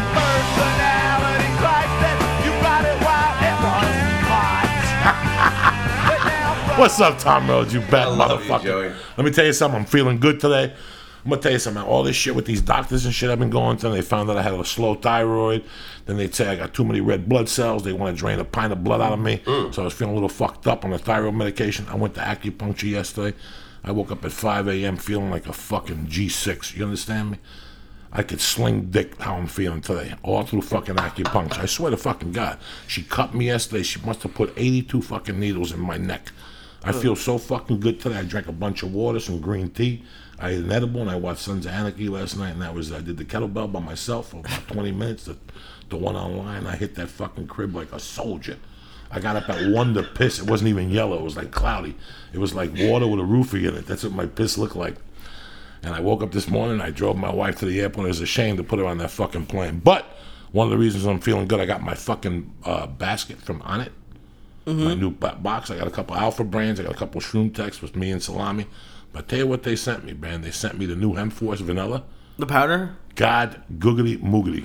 What's up, Tom Rhodes, you bad I love you, motherfucker? Joey. Let me tell you something. I'm feeling good today. I'm gonna tell you something. All this shit with these doctors and shit I've been going to, they found out I had a slow thyroid. Then they say I got too many red blood cells. They want to drain a pint of blood out of me. Mm. So I was feeling a little fucked up on the thyroid medication. I went to acupuncture yesterday. I woke up at five a.m. feeling like a fucking G six. You understand me? I could sling dick how I'm feeling today, all through fucking acupuncture. I swear to fucking God. She cut me yesterday. She must have put eighty-two fucking needles in my neck. I feel so fucking good today. I drank a bunch of water, some green tea. I ate an edible, and I watched Sons of Anarchy last night, and that was, I did the kettlebell by myself for about twenty minutes, the, the one online. I hit that fucking crib like a soldier. I got up at one to piss. It wasn't even yellow. It was like cloudy. It was like water with a roofie in it. That's what my piss looked like. And I woke up this morning, I drove my wife to the airport. I was ashamed to put her on that fucking plane. But one of the reasons I'm feeling good, I got my fucking uh, basket from On It. Mm-hmm. My new bo- box. I got a couple Alpha brands. I got a couple Shroom Techs with me and Salami. But tell you what they sent me, man. They sent me the new Hemforce Vanilla. The powder? God, googity moogity.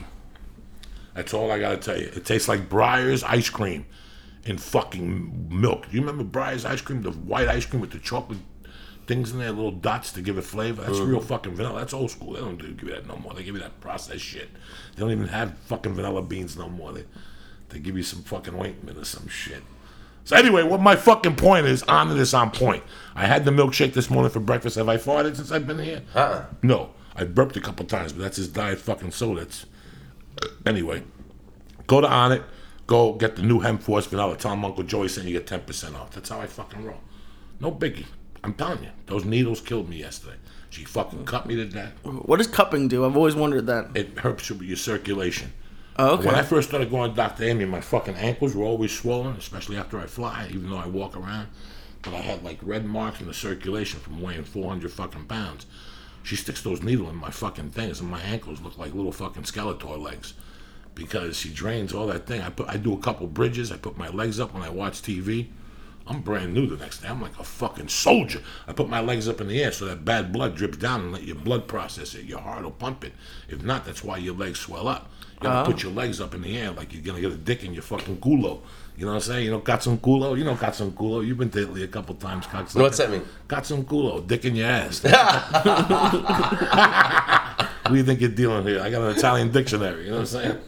That's all I gotta tell you. It tastes like Breyer's ice cream in fucking milk. Do you remember Breyer's ice cream? The white ice cream with the chocolate things in there, little dots to give it flavor. That's real fucking vanilla. That's old school. They don't do, give you that no more. They give you that processed shit. They don't even have fucking vanilla beans no more. They, they give you some fucking ointment or some shit. So anyway, what my fucking point is, on to this on point. I had the milkshake this morning for breakfast. Have I farted since I've been here? Uh-uh. No. I burped a couple times, but that's his diet fucking soda. It's, anyway, go to On It. Go get the new Hemforce Vanilla. Tell them Uncle Joey sent you get ten percent off. That's how I fucking roll. No biggie. I'm telling you. Those needles killed me yesterday. She fucking cut me to death. What does cupping do? I've always wondered that. It helps you with your circulation. Oh, okay. When I first started going to Doctor Amy, my fucking ankles were always swollen, especially after I fly, even though I walk around. But I had like red marks in the circulation from weighing four hundred fucking pounds. She sticks those needles in my fucking things, and my ankles look like little fucking Skeletor legs because she drains all that thing. I put, I do a couple bridges. I put my legs up when I watch T V. I'm brand new the next day. I'm like a fucking soldier. I put my legs up in the air so that bad blood drips down and let your blood process it. Your heart will pump it. If not, that's why your legs swell up. You gotta Oh. put your legs up in the air like you're gonna get a dick in your fucking culo. You know what I'm saying? You know, got some culo? You know, got some culo. You've been to Italy a couple times, cocksucker. What's that mean? Got some culo. Dick in your ass. What do you think you're dealing here? I got an Italian dictionary. You know what I'm saying?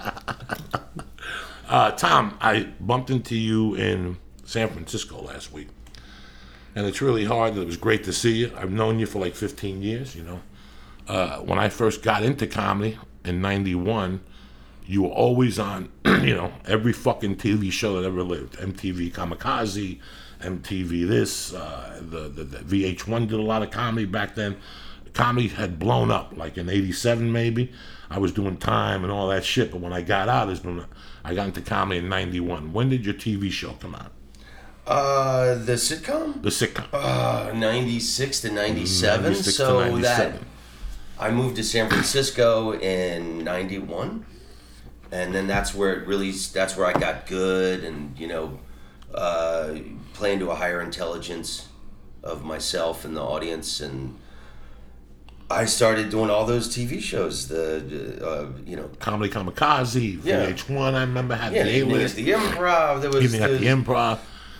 uh, Tom, I bumped into you in San Francisco last week. And it's really hard. It was great to see you. I've known you for like fifteen years, you know. uh, when I first got into comedy in ninety-one, you were always on, you know, every fucking T V show that ever lived. M T V Kamikaze, M T V this, uh, the, the, the V H one did a lot of comedy back then. Comedy had blown up, like in eighty-seven maybe. I was doing Time and all that shit, but when I got out, is when I got into comedy in ninety-one. When did your T V show come out? Uh, the sitcom? The sitcom. Uh, ninety-six to ninety-seven. ninety-six so to ninety-seven. that I moved to San Francisco in ninety-one, and then that's where it really, that's where I got good, and you know, uh, playing to a higher intelligence of myself and the audience, and I started doing all those T V shows. The uh, you know, Comedy Kamikaze, Yeah. V H one. I remember had yeah, the Evening at A-list. the Improv. There was Evening at the- the Improv.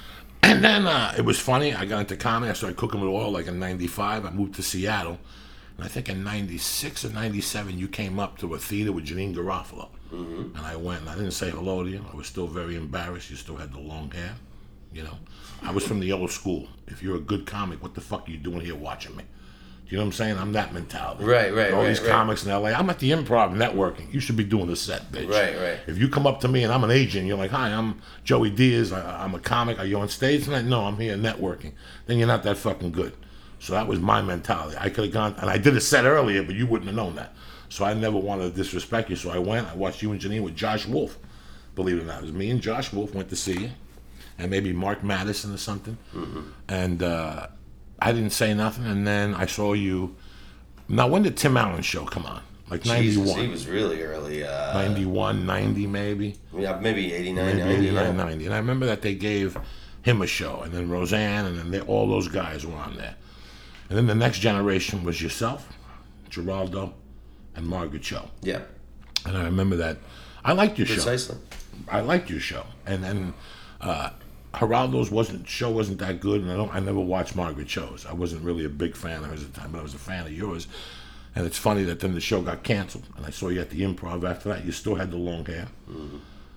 And then uh, it was funny. I got into comedy. I started cooking with oil like in ninety-five. I moved to Seattle. And I think in ninety-six or ninety-seven, you came up to a theater with Janine Garofalo. Mm-hmm. And I went, and I didn't say hello to you. I was still very embarrassed. You still had the long hair. You know, I was from the old school. If you're a good comic, what the fuck are you doing here watching me? You know what I'm saying? I'm that mentality. Right, right, All right, these right. comics in L A. I'm at the Improv networking. You should be doing the set, bitch. Right, right. If you come up to me and I'm an agent, you're like, "Hi, I'm Joey Diaz. I, I'm a comic. Are you on stage tonight?" No, I'm here networking. Then you're not that fucking good. So that was my mentality. I could have gone, and I did a set earlier, but you wouldn't have known that. So I never wanted to disrespect you. So I went. I watched you and Janine with Josh Wolf. Believe it or not, it was me and Josh Wolf went to see you, and maybe Mark Madison or something. Mm-hmm. And uh, I didn't say nothing. And then I saw you. Now, when did Tim Allen's show come on? Like ninety-one. Jesus, he was really early. Uh, ninety-one, ninety maybe. Yeah, maybe eighty-nine, Maybe ninety. eighty-nine, Yeah. ninety. And I remember that they gave him a show, and then Roseanne, and then they, all those guys were on there. And then the next generation was yourself, Geraldo, and Margaret Cho. Yeah, And I remember that. I liked your precisely. show. I liked your show. And then uh, Geraldo's wasn't show wasn't that good, and I don't. I never watched Margaret Cho's. I wasn't really a big fan of hers at the time, but I was a fan of yours. And it's funny that then the show got canceled, and I saw you at the Improv after that. You still had the long hair. Mm-hmm.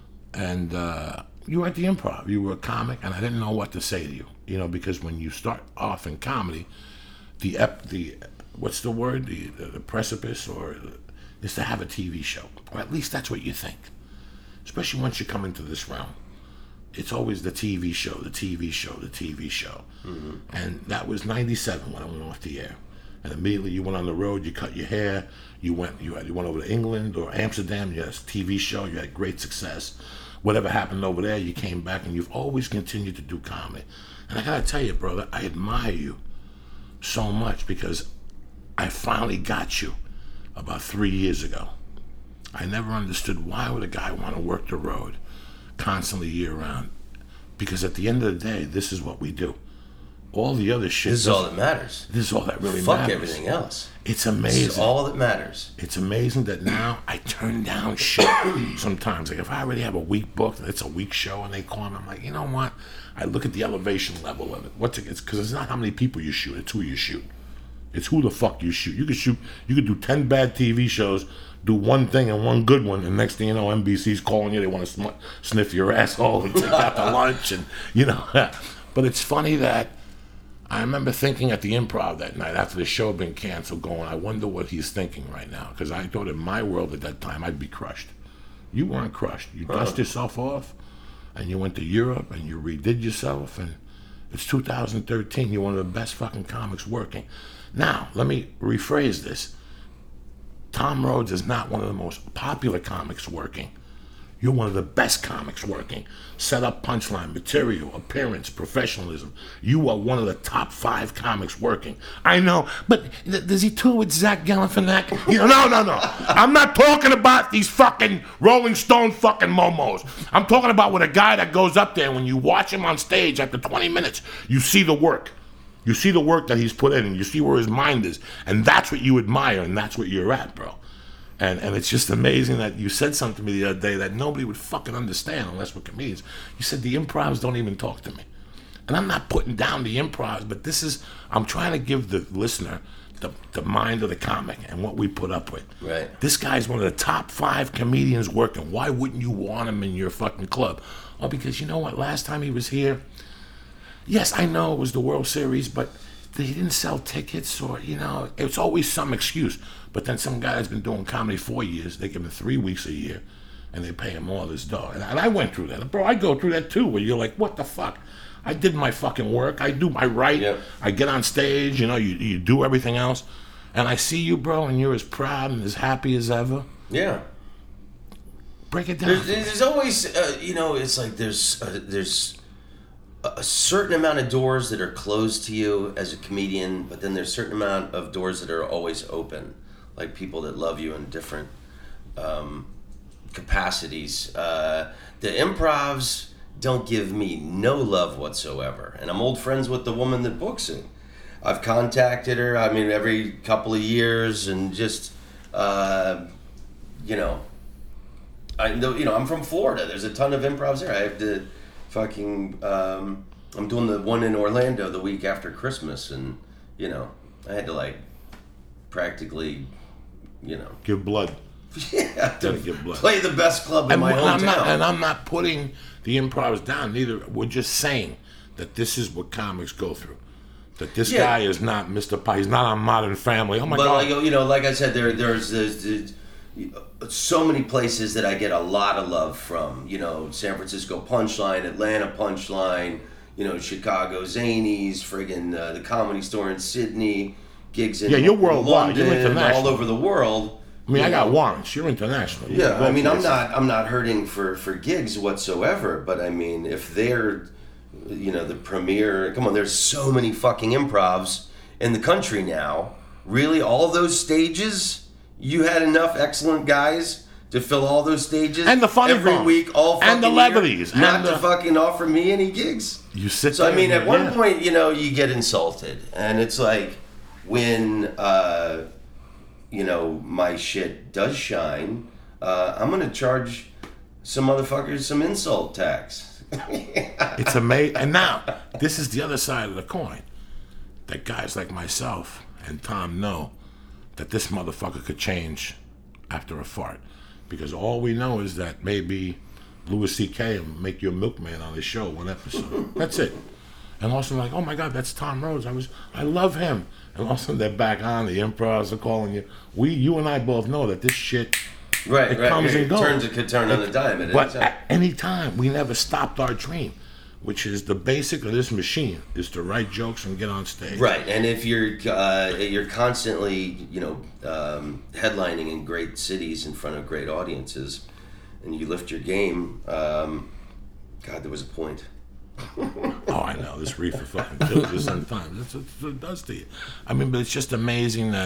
And uh, you were at the Improv. You were a comic, and I didn't know what to say to you. You know, because when you start off in comedy, the ep, the what's the word? The, the, the precipice, or is to have a T V show, or at least that's what you think. Especially once you come into this realm, it's always the T V show, the T V show, the T V show. Mm-hmm. And that was ninety-seven when I went off the air. And immediately you went on the road, you cut your hair, you went you, had, you went over to England or Amsterdam, you had a T V show, you had great success. Whatever happened over there, you came back, and you've always continued to do comedy. And I gotta tell you, brother, I admire you so much, because I finally got you about three years ago. I never understood, why would a guy want to work the road constantly year round? Because at the end of the day, this is what we do. All the other shit. This is all that matters. This is all that really Fuck matters. everything else. It's This amazing. is all that matters. It's amazing that now I turn down shit sometimes. Like if I already have a week booked and it's a week show and they call me, I'm like, you know what? I look at the elevation level of it. What's it? It's because it's not how many people you shoot. It's who you shoot. It's who the fuck you shoot. You could shoot. You could do ten bad T V shows, do one thing and one good one, and next thing you know, N B C's calling you. They want to sm- sniff your asshole and take you out to lunch, and you know. But it's funny that I remember thinking at the Improv that night after the show had been canceled, going, I wonder what he's thinking right now, because I thought in my world at that time I'd be crushed. You weren't crushed. You dusted yourself off, and you went to Europe, and you redid yourself, and it's two thousand thirteen. You're one of the best fucking comics working. Now, let me rephrase this. Tom Rhodes is not one of the most popular comics working. You're one of the best comics working. Set up, punchline, material, appearance, professionalism. You are one of the top five comics working. I know, but th- does he tour with Zach Galifianakis? You know, no, no, no. I'm not talking about these fucking Rolling Stone fucking momos. I'm talking about with a guy that goes up there, when you watch him on stage after twenty minutes, you see the work. You see the work that he's put in, and you see where his mind is. And that's what you admire, and that's what you're at, bro. And and it's just amazing that you said something to me the other day that nobody would fucking understand unless we're comedians. You said the improvs don't even talk to me. And I'm not putting down the improvs, but this is, I'm trying to give the listener the, the mind of the comic and what we put up with. Right. This guy's one of the top five comedians working. Why wouldn't you want him in your fucking club? Oh, because you know what? Last time he was here, yes, I know it was the World Series, but they didn't sell tickets, or, you know, it's always some excuse. But then some guy that's been doing comedy four years, they give him three weeks a year, and they pay him all this dough. And I, and I went through that. Bro, I go through that too, where you're like, what the fuck? I did my fucking work. I do my right. Yep. I get on stage, you know, you, you do everything else. And I see you, bro, and you're as proud and as happy as ever. Yeah. Break it down. There's, there's always, uh, you know, it's like there's uh, there's a certain amount of doors that are closed to you as a comedian, but then there's a certain amount of doors that are always open, like people that love you in different um, capacities. Uh, the improvs don't give me no love whatsoever, and I'm old friends with the woman that books it. I've contacted her, I mean, every couple of years, and just, uh, you know, I know, you know, I'm from Florida. There's a ton of improvs there. I have to fucking, um, I'm doing the one in Orlando the week after Christmas, and, you know, I had to, like, practically, you know. Give blood. Yeah, to give blood. play the best club in And, my and I'm hometown. not, and I'm not putting the improvs down neither. We're just saying that this is what comics go through. That this Yeah. guy is not Mister Pie. He's not on Modern Family. Oh my But God. like, you know, like I said, there there's, there's, there's so many places that I get a lot of love from. You know, San Francisco Punchline, Atlanta Punchline, you know, Chicago Zanies, friggin' uh, the Comedy Store in Sydney, gigs in Yeah, you're worldwide. You're London, international. all over the world. I mean, you I got know. warrants. You're international. You Yeah, go I mean, I'm places. not, I'm not hurting for, for gigs whatsoever. But I mean, if they're, you know, the premier, come on, there's so many fucking improvs in the country now. Really, all those stages, you had enough excellent guys to fill all those stages And the funny every bone. week, all fucking And the year, levities. not And to the- fucking offer me any gigs. You sit So there. I mean, and- at one yeah. point, you know, you get insulted, and it's like when uh, you know my shit does shine, uh, I'm gonna charge some motherfuckers some insult tax. It's amazing. And now, this is the other side of the coin. That guys like myself and Tom know that this motherfucker could change after a fart. Because all we know is that maybe Louis C K will make you a milkman on his show one episode. That's it. And all of a sudden, like, oh my God, that's Tom Rhodes. I was, I love him. And all of a sudden, they're back on. The improvs are calling you. We, you and I both know that this shit, Right, it right. comes it and goes. turns, it could turn on a dime at any But time. at any time, we never stopped our dream, which is the basic of this machine, is to write jokes and get on stage. Right, and if you're uh, you're constantly, you know, um, headlining in great cities in front of great audiences, and you lift your game, um, God, there was a point. Oh, I know. This reefer fucking kills you sometimes. That's what it does to you. I mean, but it's just amazing that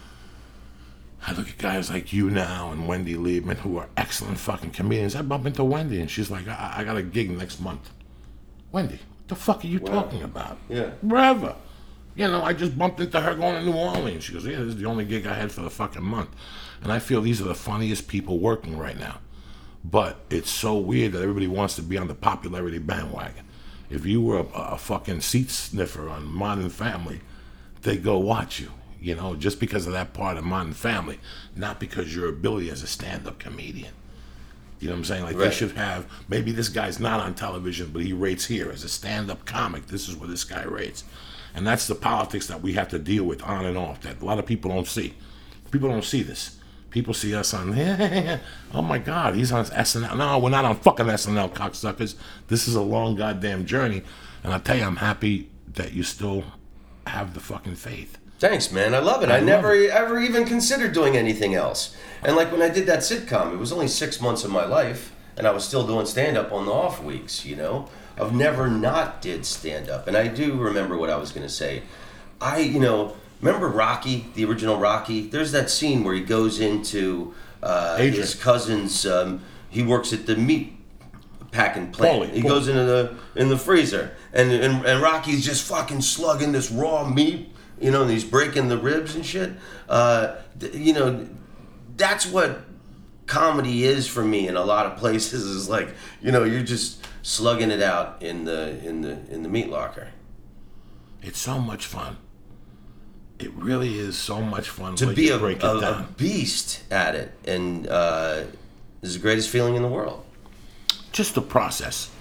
I look at guys like you now and Wendy Liebman, who are excellent fucking comedians. I bump into Wendy, and she's like, I, I got a gig next month. Wendy, what the fuck are you talking about? Yeah. Wherever. You know, I just bumped into her going to New Orleans. She goes, yeah, this is the only gig I had for the fucking month. And I feel these are the funniest people working right now. But it's so weird that everybody wants to be on the popularity bandwagon. If you were a, a fucking seat sniffer on Modern Family, they go watch you, you know, just because of that part of Modern Family, not because your ability as a stand-up comedian. You know what I'm saying? Like, Right. they should have, maybe this guy's not on television, but he rates here as a stand-up comic. This is where this guy rates. And that's the politics that we have to deal with on and off, that a lot of people don't see. People don't see this. People see us on, oh my God, he's on S N L. No, we're not on fucking S N L, cocksuckers. This is a long goddamn journey. And I tell you, I'm happy that you still have the fucking faith. Thanks, man. I love it. I I, love never ever even considered doing anything else. And like when I did that sitcom, it was only six months of my life, and I was still doing stand-up on the off weeks, you know? I've never not did stand-up. And I do remember what I was going to say. I, you know, remember Rocky, the original Rocky? There's that scene where he goes into uh, Adrian. his cousin's, um, he works at the meat packing plant. Paulie, he Paulie. goes into the in the freezer, and, and and Rocky's just fucking slugging this raw meat, you know, and he's breaking the ribs and shit. Uh, th- you know, that's what comedy is for me in a lot of places. Is like, you know, you're just slugging it out in the in the in the meat locker. It's so much fun. It really is so much fun To when be you a, break it a, a down. beast at it, and uh, is the greatest feeling in the world. Just the process.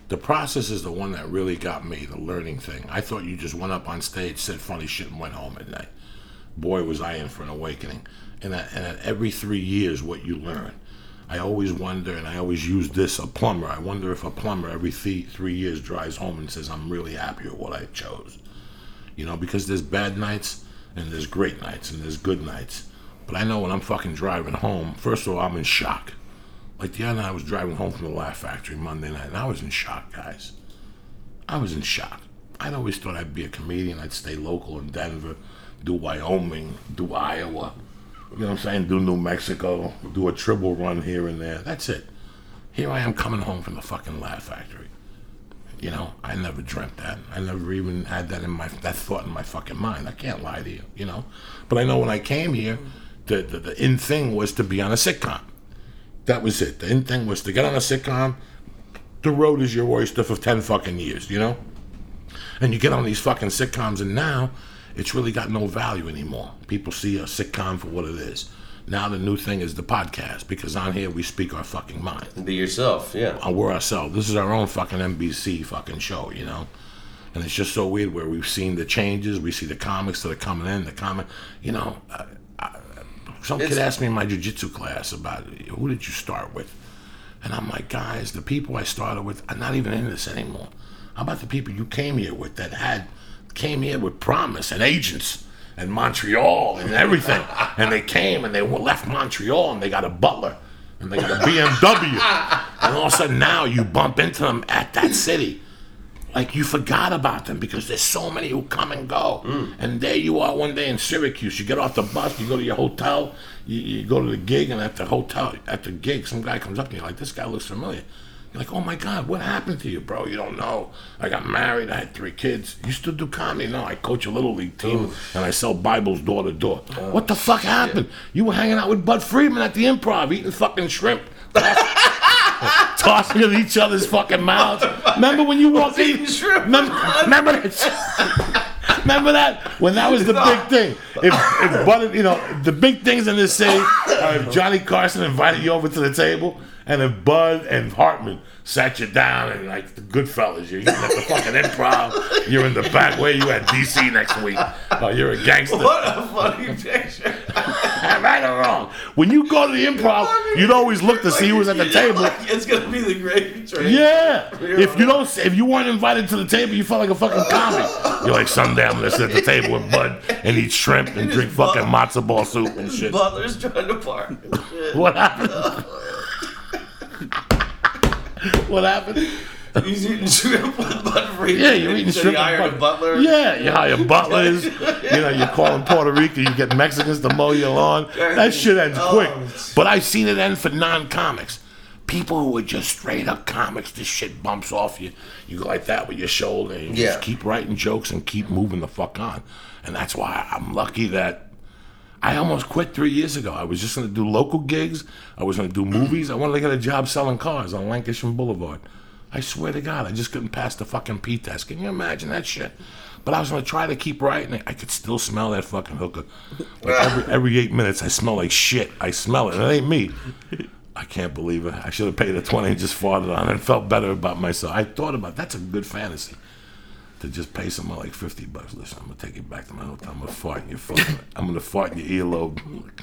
The process is the one that really got me, the learning thing. I thought you just went up on stage, said funny shit, and went home at night. Boy, was I in for an awakening. And at, and at every three years, what you learn. I always wonder, and I always use this, a plumber. I wonder if a plumber every three, three years drives home and says, I'm really happy with what I chose. You know, because there's bad nights, and there's great nights, and there's good nights. But I know when I'm fucking driving home, first of all, I'm in shock. Like the other night, I was driving home from the Laugh Factory Monday night, and I was in shock, guys. I was in shock. I'd always thought I'd be a comedian. I'd stay local in Denver, do Wyoming, do Iowa, you know what I'm saying, do New Mexico, do a triple run here and there. That's it. Here I am coming home from the fucking Laugh Factory. You know, I never dreamt that. I never even had that in my that thought in my fucking mind. I can't lie to you, you know. But I know when I came here, the the, the in thing was to be on a sitcom. That was it. The in thing was to get on a sitcom. The road is your oyster for ten fucking years, you know? And you get on these fucking sitcoms, and now it's really got no value anymore. People see a sitcom for what it is. Now the new thing is the podcast, because on here we speak our fucking mind. Be yourself, yeah. Uh, We're ourselves. This is our own fucking N B C fucking show, you know? And it's just so weird where we've seen the changes. We see the comics that are coming in, the comic, you know... Uh, Some It's, kid asked me in my jiu-jitsu class about who did you start with? And I'm like, guys, the people I started with are not even in this anymore. How about the people you came here with that had came here with promise and agents and Montreal and everything? And they came and they left Montreal and they got a Butler and they got a B M W. And all of a sudden now you bump into them at that city. Like you forgot about them because there's so many who come and go. Mm. And there you are one day in Syracuse. You get off the bus, you go to your hotel, you, you go to the gig, and at the hotel, at the gig, some guy comes up and you're like, this guy looks familiar. You're like, oh my God, what happened to you, bro? You don't know. I got married, I had three kids. You still do comedy? No, I coach a little league team Ooh. and I sell Bibles door to door. Oh, what the fuck happened? Shit. You were hanging out with Bud Friedman at the Improv, eating fucking shrimp. Tossing at each other's fucking mouths. Remember when you walked in? Remember, remember that? Remember that? When that was the big thing. If, if Bud, you know, the big things in this city are if Johnny Carson invited you over to the table, and if Bud and Hartman sat you down and like the Goodfellas, you're at the fucking Improv, you're in the back way, you at D C next week. Oh, you're a gangster. What a funny picture. Right or wrong. When you go to the Improv, you'd always look to see who was at the table. Like it's gonna be the gravy train. Yeah. If you don't, if you weren't invited to the table, you felt like a fucking comic. You're like, someday I'm gonna sit at the table with Bud and eat shrimp and drink fucking matzo ball soup and shit. Butler's trying to park. What happened? What happened? He's eating shrimp with Bud Friedman. Yeah, you're eating so shrimp you hired with a butler. Yeah, you hire butlers. You know, you call in Puerto Rico, you get Mexicans to mow your lawn. That shit ends Oh. quick. But I've seen it end for non-comics. People who are just straight up comics, this shit bumps off you. You go like that with your shoulder. And you Yeah. just keep writing jokes and keep moving the fuck on. And that's why I'm lucky that I almost quit three years ago. I was just going to do local gigs. I was going to do movies. I wanted to get a job selling cars on Lancashire Boulevard. I swear to God, I just couldn't pass the fucking P test. Can you imagine that shit? But I was going to try to keep writing. I could still smell that fucking hooker. Like every, every eight minutes, I smell like shit. I smell it. And it ain't me. I can't believe it. I should have paid a twenty and just farted on it and felt better about myself. I thought about that's a good fantasy. To just pay someone like fifty bucks. Listen, I'm gonna take you back to my hotel. I'm gonna fart in your fucking. I'm gonna fart in your earlobe.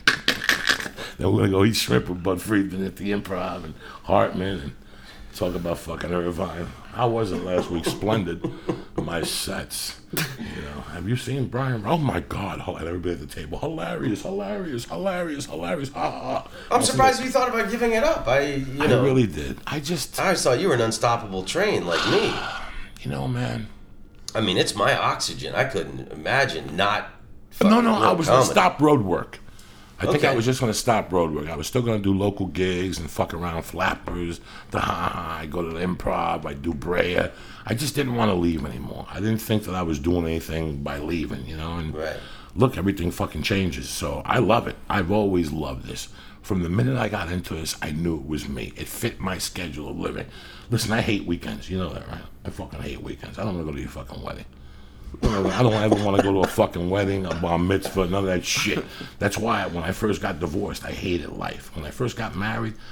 Then we're gonna go eat shrimp with Bud Friedman at the Improv and Hartman and talk about fucking Irvine. How was it last week? Splendid. My sets. You know, have you seen Brian? Oh my God! And everybody at the table, hilarious, hilarious, hilarious, hilarious. Ha ha ha. I'm surprised you thought about giving it up. I, you I know, really did. I just. I always thought you were an unstoppable train like me. You know, man. I mean, it's my oxygen. I couldn't imagine not. No, no, I doing was going to comedy. stop road work. I think Okay. I was just going to stop road work. I was still going to do local gigs and fuck around flappers, the ha ha. I go to the Improv, I do Brea. I just didn't want to leave anymore. I didn't think that I was doing anything by leaving, you know. And Right. look, everything fucking changes. So I love it. I've always loved this. From the minute I got into this, I knew it was me. It fit my schedule of living. Listen, I hate weekends. You know that, right? I fucking hate weekends. I don't want to go to your fucking wedding. I don't ever want to go to a fucking wedding, a bar mitzvah, none of that shit. That's why when I first got divorced, I hated life. When I first got married,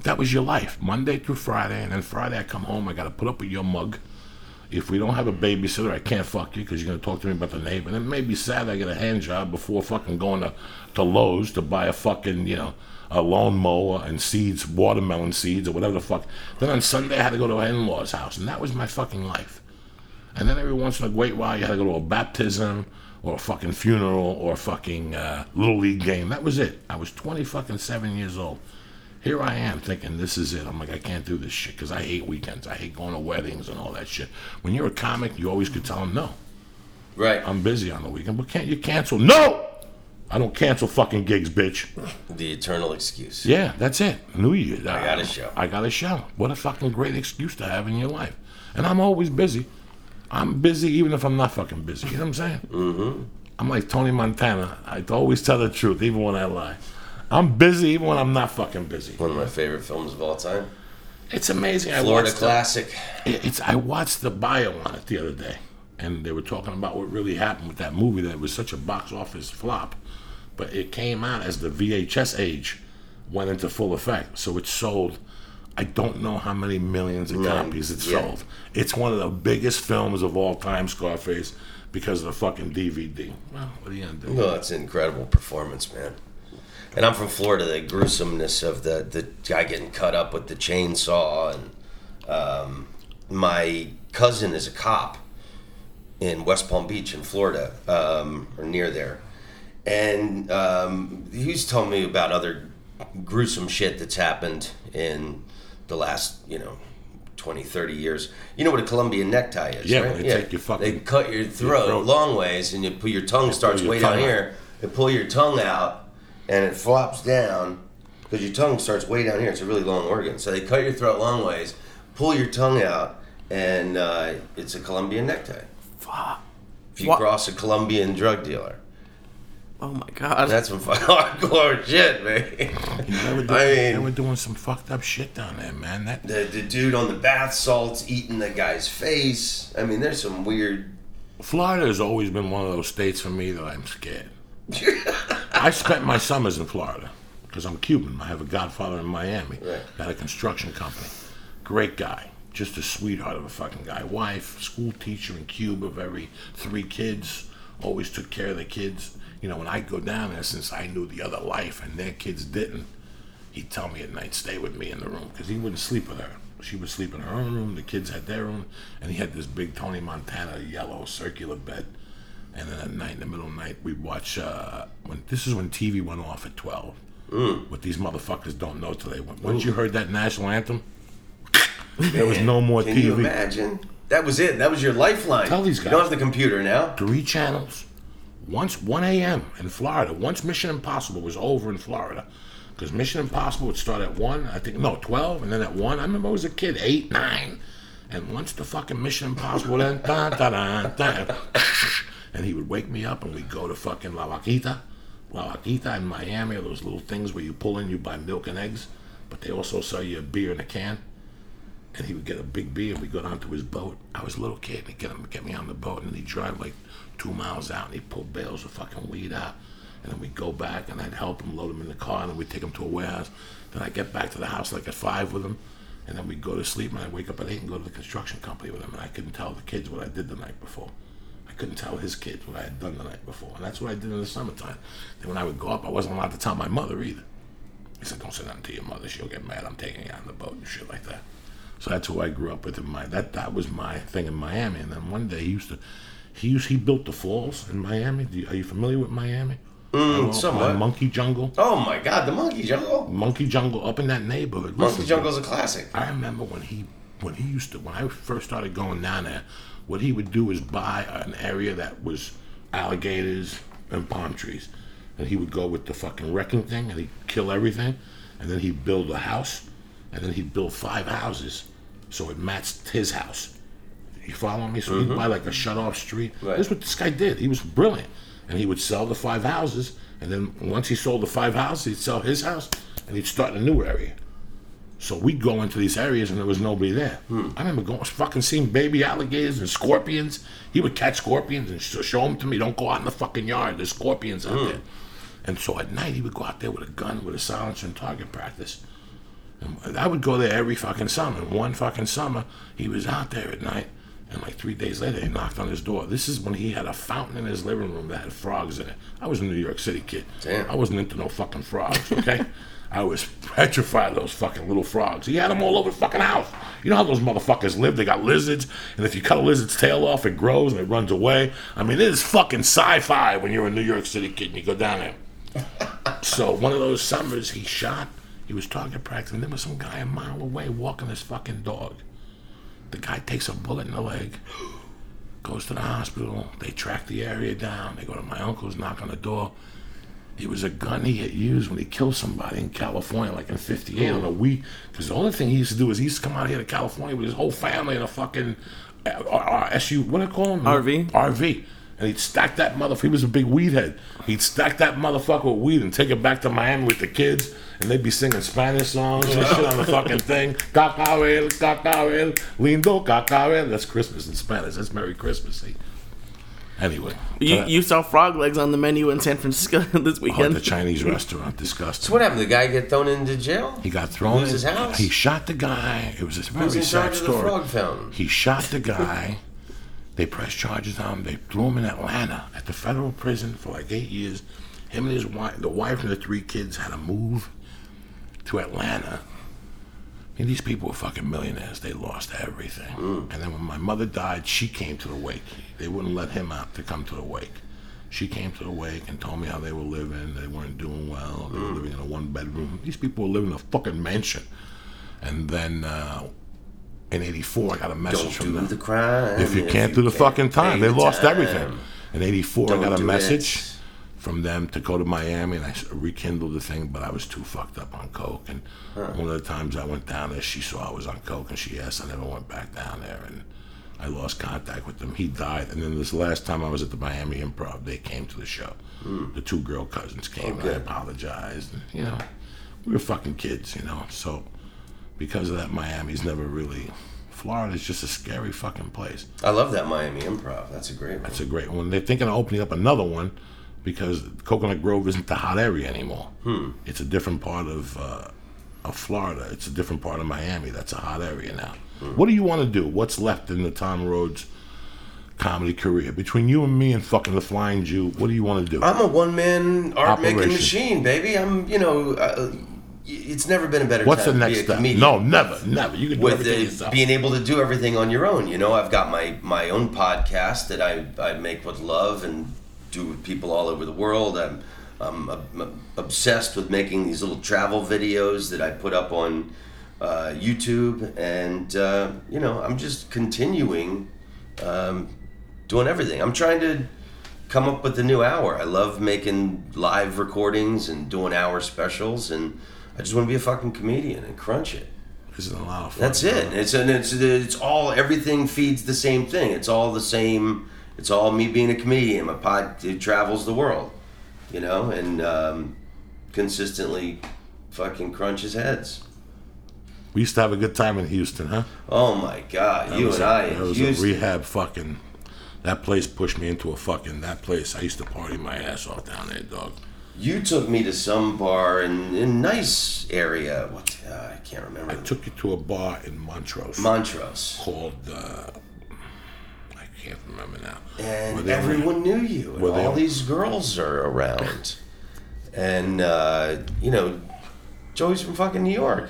that was your life, Monday through Friday, and then Friday I come home, I got to put up with your mug. If we don't have a babysitter, I can't fuck you because you're going to talk to me about the neighbor. And then maybe Saturday I get a hand job before fucking going to, to Lowe's to buy a fucking, you know, a lawn mower and seeds, watermelon seeds or whatever the fuck. Then on Sunday I had to go to an in-law's house, and that was my fucking life. And then every once in a great while you had to go to a baptism or a fucking funeral or a fucking uh, Little League game. That was it. I was twenty fucking seven years old. Here I am thinking this is it. I'm like, I can't do this shit because I hate weekends. I hate going to weddings and all that shit. When you're a comic, you always could tell them no. Right. I'm busy on the weekend, but can't you cancel? No! I don't cancel fucking gigs, bitch. The eternal excuse. Yeah, that's it. New Year. I got a show. I got a show. What a fucking great excuse to have in your life. And I'm always busy. I'm busy even if I'm not fucking busy. You know what I'm saying? Mm-hmm. I'm like Tony Montana. I always tell the truth, even when I lie. I'm busy even when I'm not fucking busy. One of my favorite films of all time. It's amazing. Florida I watched classic. The, it's I watched the bio on it the other day, and they were talking about what really happened with that movie. That was such a box office flop, but it came out as the V H S age went into full effect. So it sold. I don't know how many millions of copies it yeah. sold. It's one of the biggest films of all time, Scarface, because of the fucking D V D. Well, what are you gonna do? Well, it's an incredible performance, man. And I'm from Florida. The gruesomeness of the, the guy getting cut up with the chainsaw, and um, my cousin is a cop in West Palm Beach in Florida, um, or near there, and um, he was telling me about other gruesome shit that's happened in the last, you know, twenty, thirty years. You know what a Colombian necktie is, Yeah, right? they take your fucking- They cut your throat, your throat. long ways, and you put your tongue starts your way tongue down out. here. They pull your tongue out, and it flops down because your tongue starts way down here. It's a really long organ. So they cut your throat long ways, pull your tongue out, and uh, it's a Colombian necktie. Fuck. If you What? cross a Colombian drug dealer. Oh my god. That's some fucking hardcore shit, man. They were, doing, I they mean, were doing some fucked up shit down there, man. That the, the dude on the bath salts eating the guy's face. I mean, there's some weird... Florida has always been one of those states for me that I'm scared. I spent my summers in Florida because I'm Cuban. I have a godfather in Miami. Right. Got a construction company. Great guy. Just a sweetheart of a fucking guy. Wife, school teacher in Cuba, very three kids. Always took care of the kids. You know, when I go down there, since I knew the other life and their kids didn't, he'd tell me at night, stay with me in the room because he wouldn't sleep with her. She would sleep in her own room. The kids had their own. And he had this big Tony Montana yellow circular bed. And then at night, in the middle of the night, we'd watch, uh, when this is when T V went off at twelve. Mm. What these motherfuckers don't know till they went. Once you heard that national anthem, there was no more Can T V. you imagine? That was it. That was your lifeline. Tell these You guys. don't have the computer now. Three channels. Once one a.m. in Florida. Once Mission Impossible was over in Florida. Because Mission Impossible would start at one, I think, no, twelve, and then at one. I remember I was a kid, eight, nine. And once the fucking Mission Impossible then, da, da, da, da, and he would wake me up and we'd go to fucking La Vaquita. La Vaquita in Miami are those little things where you pull in, you buy milk and eggs, but they also sell you a beer in a can. And he would get a big beer and we'd go down to his boat. I was a little kid and he'd get, him, get me on the boat and he'd drive like two miles out and he'd pull bales of fucking weed out. And then we'd go back and I'd help him load him in the car and then we'd take him to a warehouse. Then I'd get back to the house like at five with him. And then we'd go to sleep and I'd wake up at eight and go to the construction company with him. And I couldn't tell the kids what I did the night before. I couldn't tell his kids what I had done the night before. And that's what I did in the summertime. Then when I would go up, I wasn't allowed to tell my mother either. He said, don't say nothing to your mother. She'll get mad. I'm taking you on the boat and shit like that. So that's who I grew up with in my, that, that was my thing in Miami. And then one day he used to, he used, he built the falls in Miami. Do you, are you familiar with Miami? Mm, somewhat. Monkey Jungle. Oh my God, the Monkey Jungle. Monkey Jungle up in that neighborhood. Monkey Listen, Jungle's a classic. I remember when he when he used to when I first started going down there, what he would do is buy an area that was alligators and palm trees, and he would go with the fucking wrecking thing and he'd kill everything, and then he'd build a house, and then he'd build five houses, so it matched his house. You follow me? So Mm-hmm. he'd buy like a shut off street. Right. That's what this guy did. He was brilliant. And he would sell the five houses, and then once he sold the five houses, he'd sell his house, and he'd start a new area. So we'd go into these areas, and there was nobody there. Hmm. I remember going, fucking seeing baby alligators and scorpions. He would catch scorpions and sh- show them to me. Don't go out in the fucking yard. There's scorpions out Hmm. there. And so at night, he would go out there with a gun, with a silencer and target practice. And, I would go there every fucking summer. One fucking summer, he was out there at night, and like three days later, he knocked on his door. This is when he had a fountain in his living room that had frogs in it. I was a New York City kid. Damn. I wasn't into no fucking frogs, okay? I was petrified of those fucking little frogs. He had them all over the fucking house. You know how those motherfuckers live? They got lizards, and if you cut a lizard's tail off, it grows and it runs away. I mean, it is fucking sci-fi when you're a New York City kid and you go down there. So one of those summers, he shot. He was target practice, and there was some guy a mile away walking his fucking dog. The guy takes a bullet in the leg, goes to the hospital. They track the area down. They go to my uncle's, knock on the door. It was a gun he had used when he killed somebody in California, like in fifty-eight on a week. Because the only thing he used to do is he used to come out here to California with his whole family in a fucking uh, uh, S U, what do they call him? R V? R V. And he'd stack that motherfucker. He was a big weed head. He'd stack that motherfucker with weed and take it back to Miami with the kids. And they'd be singing Spanish songs and shit on the fucking thing. Cacahuel, cacahuel, lindo cacahuel. That's Christmas in Spanish. That's Merry Christmas. See? Anyway. You, uh, you saw frog legs on the menu in San Francisco this oh, weekend. the Chinese restaurant. Disgusting. So what happened? The guy get thrown into jail? He got thrown Lose in. his house? He shot the guy. It was a very Who's in sad charge of the story. frog fountain? He shot the guy. They pressed charges on him. They threw him in Atlanta at the federal prison for like eight years. Him and his wife, the wife and the three kids had to move to Atlanta. And these people were fucking millionaires. They lost everything. Mm. And then when my mother died, she came to the wake. They wouldn't let him out to come to the wake. She came to the wake and told me how they were living. They weren't doing well. They were living in a one bedroom. These people were living in a fucking mansion. And then uh, in eighty-four, I got a message Don't from do them. the crime. If you can't do the fucking time, they pay the lost time. everything. In eighty-four, Don't I got a do message it. from them to go to Miami, and I rekindled the thing, but I was too fucked up on coke. And Huh. one of the times I went down there, she saw I was on coke, and she asked. I never went back down there, and I lost contact with them. He died, and then this last time I was at the Miami Improv, they came to the show. Hmm. The two girl cousins came, and I Okay. apologized. And, you know, we were fucking kids, you know. So because of that, Miami's never really. Florida's just a scary fucking place. I love that Miami Improv. That's a great one. That's a great one. They're thinking of opening up another one because Coconut Grove isn't the hot area anymore. Hmm. It's a different part of uh, of Florida. It's a different part of Miami. That's a hot area now. Hmm. What do you want to do? What's left in the Tom Rhodes comedy career? Between you and me and fucking the Flying Jew, what do you want to do? I'm a one-man art-making Operation. machine, baby. I'm, you know, uh, it's never been a better What's the time to next be a step? comedian. No, never, never. You can do With everything uh, yourself. being able to do everything on your own. You know, I've got my, my own podcast that I, I make with love and do with people all over the world. I'm, I'm, I'm obsessed with making these little travel videos that I put up on uh, YouTube. And, uh, you know, I'm just continuing um, doing everything. I'm trying to come up with a new hour. I love making live recordings and doing hour specials, and I just want to be a fucking comedian and crunch it. This is a lot of fun. That's it. It's and it's it's all everything feeds the same thing. It's all the same. It's all me being a comedian. My pod it travels the world, you know, and um, consistently fucking crunches heads. We used to have a good time in Houston, huh? Oh my God, That you was and a, I that in was Houston. a rehab fucking. That place pushed me into a fucking. That place, I used to party my ass off down there, dog. You took me to some bar in in nice area. What uh, I can't remember. I took you to a bar in Montrose Montrose, called. Uh, I can't remember now. and Were they- everyone knew you. And were they- all these girls are around, and uh, you know, Joey's from fucking New York.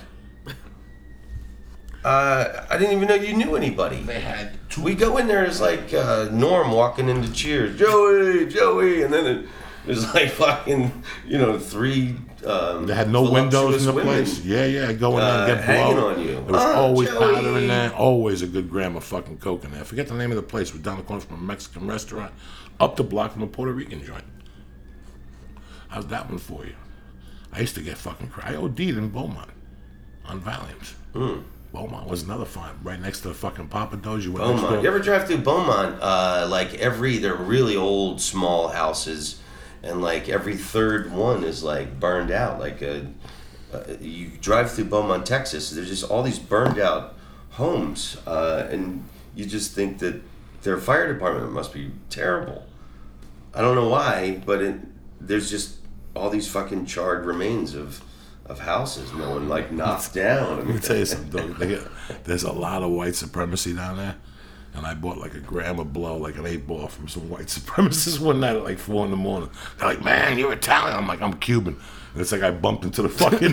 Uh, I didn't even know you knew anybody. They had two. We go in there as like uh, Norm walking into Cheers, Joey, Joey, and then it was like fucking, you know, three. Um, They had no windows in the women, place. Yeah, yeah, go in there and uh, get hanging blown. on you. There was Ah, always Joey. powder in there. Always a good gram of fucking coke in there. I forget the name of the place. We're down the corner from a Mexican restaurant, up the block from a Puerto Rican joint. How's that one for you? I used to get fucking cry. I OD'd in Beaumont on Valiums. Mm. Beaumont was another fun. Right next to the fucking Papa Do's. You went next Beaumont. door. You ever drive through Beaumont? Uh, like every, they're really old, small houses, and like every third one is like burned out. Like a, uh, you drive through Beaumont, Texas. There's just all these burned out homes, uh, and you just think that their fire department must be terrible. I don't know why, but it, there's just all these fucking charred remains of of houses no one like knocks down. Let me tell you something, dog. They get, there's a lot of white supremacy down there. And I bought like a gram of blow, like an eight ball from some white supremacists one night at like four in the morning. They're like, man, you're Italian. I'm like, I'm Cuban. And it's like I bumped into the fucking...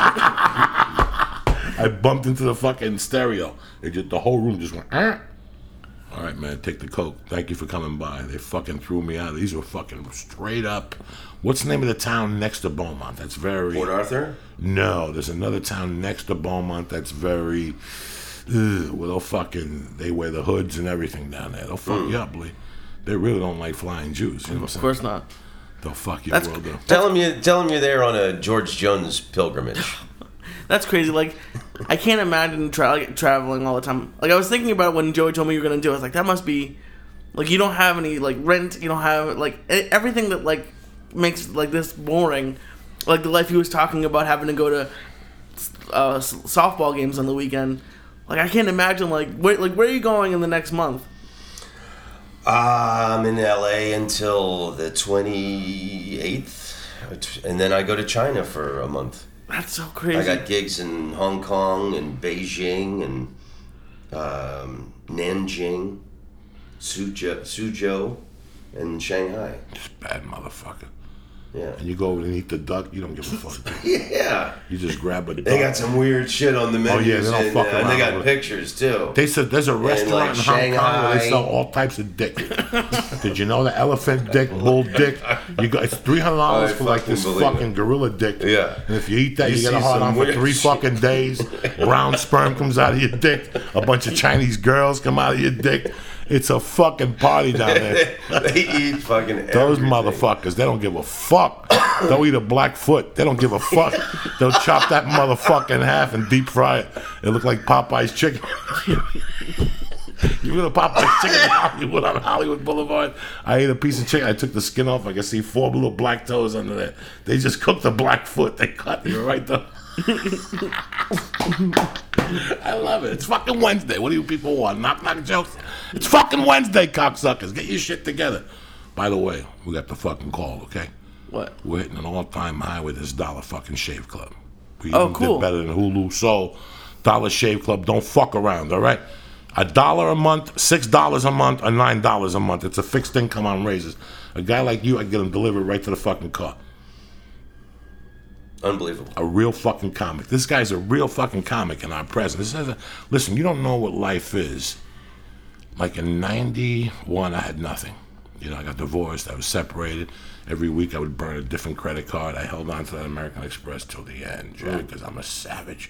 I bumped into the fucking stereo. It just, the whole room just went, eh. All right, man, take the Coke. Thank you for coming by. They fucking threw me out. These were fucking straight up. What's the name of the town next to Beaumont? That's very... Port Arthur? No, there's another town next to Beaumont that's very... Ugh, well, they'll fucking, they wear the hoods and everything down there. They'll fuck mm. you up, Lee. They really don't like flying Jews. You know what I'm Of course not. They'll fuck your That's, world up. Tell them, you, tell them you're there on a George Jones pilgrimage. That's crazy. Like, I can't imagine tra- like, traveling all the time. Like, I was thinking about it when Joey told me you were going to do it. I was like, that must be, like, you don't have any, like, rent. You don't have, like, everything that, like, makes, like, this boring. Like, the life he was talking about, having to go to uh, softball games on the weekend. Like, I can't imagine, like, where, like, where are you going in the next month? Uh, I'm in L A until the twenty-eighth, and then I go to China for a month. That's so crazy. I got gigs in Hong Kong and Beijing and um, Nanjing, Suzhou, Suzhou, and Shanghai. This bad motherfucker. Yeah. And you go over and eat the duck, you don't give a fuck. Yeah. You just grab a duck. They got some weird shit on the menus. Oh, yeah, they don't and, fuck uh, and they around got with pictures, too. They said there's a restaurant like, in Hong Kong where they Shanghai. sell all types of dick. Did you know the elephant dick, bull dick? You got it's three hundred dollars I for like fucking this believe fucking it. gorilla dick. Yeah. And if you eat that, you, You get a see hard some on for weird three shit. fucking days. Brown sperm comes out of your dick. A bunch of Chinese girls come out of your dick. It's a fucking party down there. They eat fucking Those everything. motherfuckers, they don't give a fuck. They'll eat a black foot. They don't give a fuck. They'll chop that motherfucker in half and deep fry it. It look like Popeye's chicken. You go to Popeye's chicken in Hollywood on Hollywood Boulevard. I ate a piece of chicken. I took the skin off. I could see four little black toes under there. They just cooked the black foot. They cut you right there. I love it. It's fucking Wednesday. What do you people want? Knock knock jokes? It's fucking Wednesday, cocksuckers. Get your shit together. By the way, we got the fucking call, okay? What? We're hitting an all-time high with this Dollar fucking Shave Club. We Oh, even cool. did better than Hulu. So, Dollar Shave Club, don't fuck around, all right? A dollar a month, six dollars a month, or nine dollars a month. It's a fixed income on raises. A guy like you, I get him delivered right to the fucking car. Unbelievable. A real fucking comic. This guy's a real fucking comic in our presence. This is a, listen, you don't know what life is. Like in ninety-one, I had nothing. You know, I got divorced. I was separated. Every week I would burn a different credit card. I held on to that American Express till the end, Jack, because I'm a savage.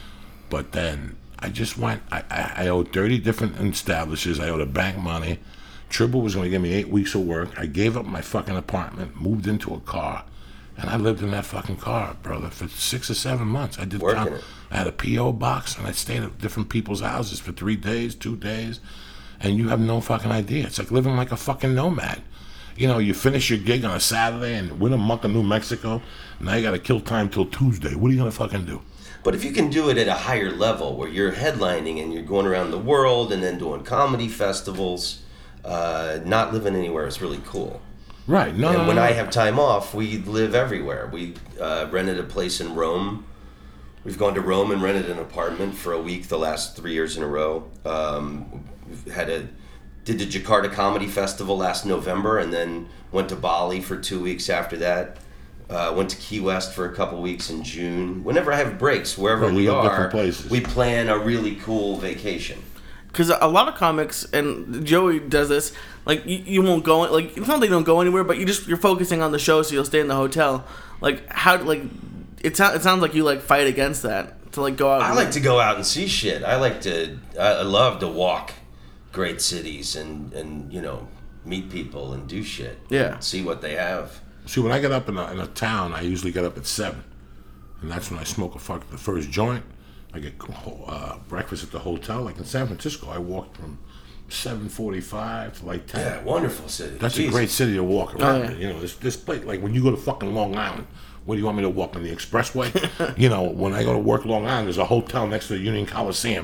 But then I just went, I, I, I owed thirty different establishers. I owed a bank money. Tribble was going to give me eight weeks of work. I gave up my fucking apartment, moved into a car, and I lived in that fucking car, brother, for six or seven months. I did. Working Town, it. I had a P O box, and I stayed at different people's houses for three days, two days, and you have no fucking idea. It's like living like a fucking nomad. You know, you finish your gig on a Saturday and Winnemucca, New Mexico. Now you got to kill time till Tuesday. What are you gonna fucking do? But if you can do it at a higher level where you're headlining and you're going around the world and then doing comedy festivals, uh, not living anywhere is really cool. Right. No. And no, when no. I have time off, we live everywhere. We uh, rented a place in Rome. We've gone to Rome and rented an apartment for a week the last three years in a row. Um, we've had a did the Jakarta Comedy Festival last November and then went to Bali for two weeks after that. Uh, went to Key West for a couple weeks in June. Whenever I have breaks, wherever Right, you we go are, different places. we plan a really cool vacation. Because a lot of comics, and Joey does this, like, you, you won't go, like, it's not that you don't go anywhere, but you just, you're focusing on the show, so you'll stay in the hotel. Like, how, like, it, so, it sounds like you, like, fight against that, to, like, go out. I and, like to go out and see shit. I like to, I I love to walk great cities and, and you know, meet people and do shit. Yeah. See what they have. See, when I get up in a, in a town, I usually get up at seven, and that's when I smoke a fuck the first joint. I get uh, breakfast at the hotel. Like in San Francisco, I walked from seven forty-five to like ten. Yeah, wonderful city. That's Jesus. a great city to walk around. Oh, yeah. in. You know, this this place. Like when you go to fucking Long Island, where do you want me to walk on the expressway? You know, when I go to work Long Island, there's a hotel next to the Union Coliseum,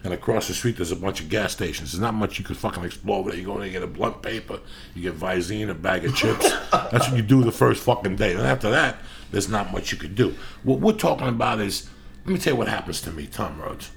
and across the street there's a bunch of gas stations. There's not much you could fucking explore over there. You go in there, you get a blunt paper, you get Visine, a bag of chips. That's what you do the first fucking day. And after that, there's not much you could do. What we're talking about is, let me tell you what happens to me, Tom Rhodes.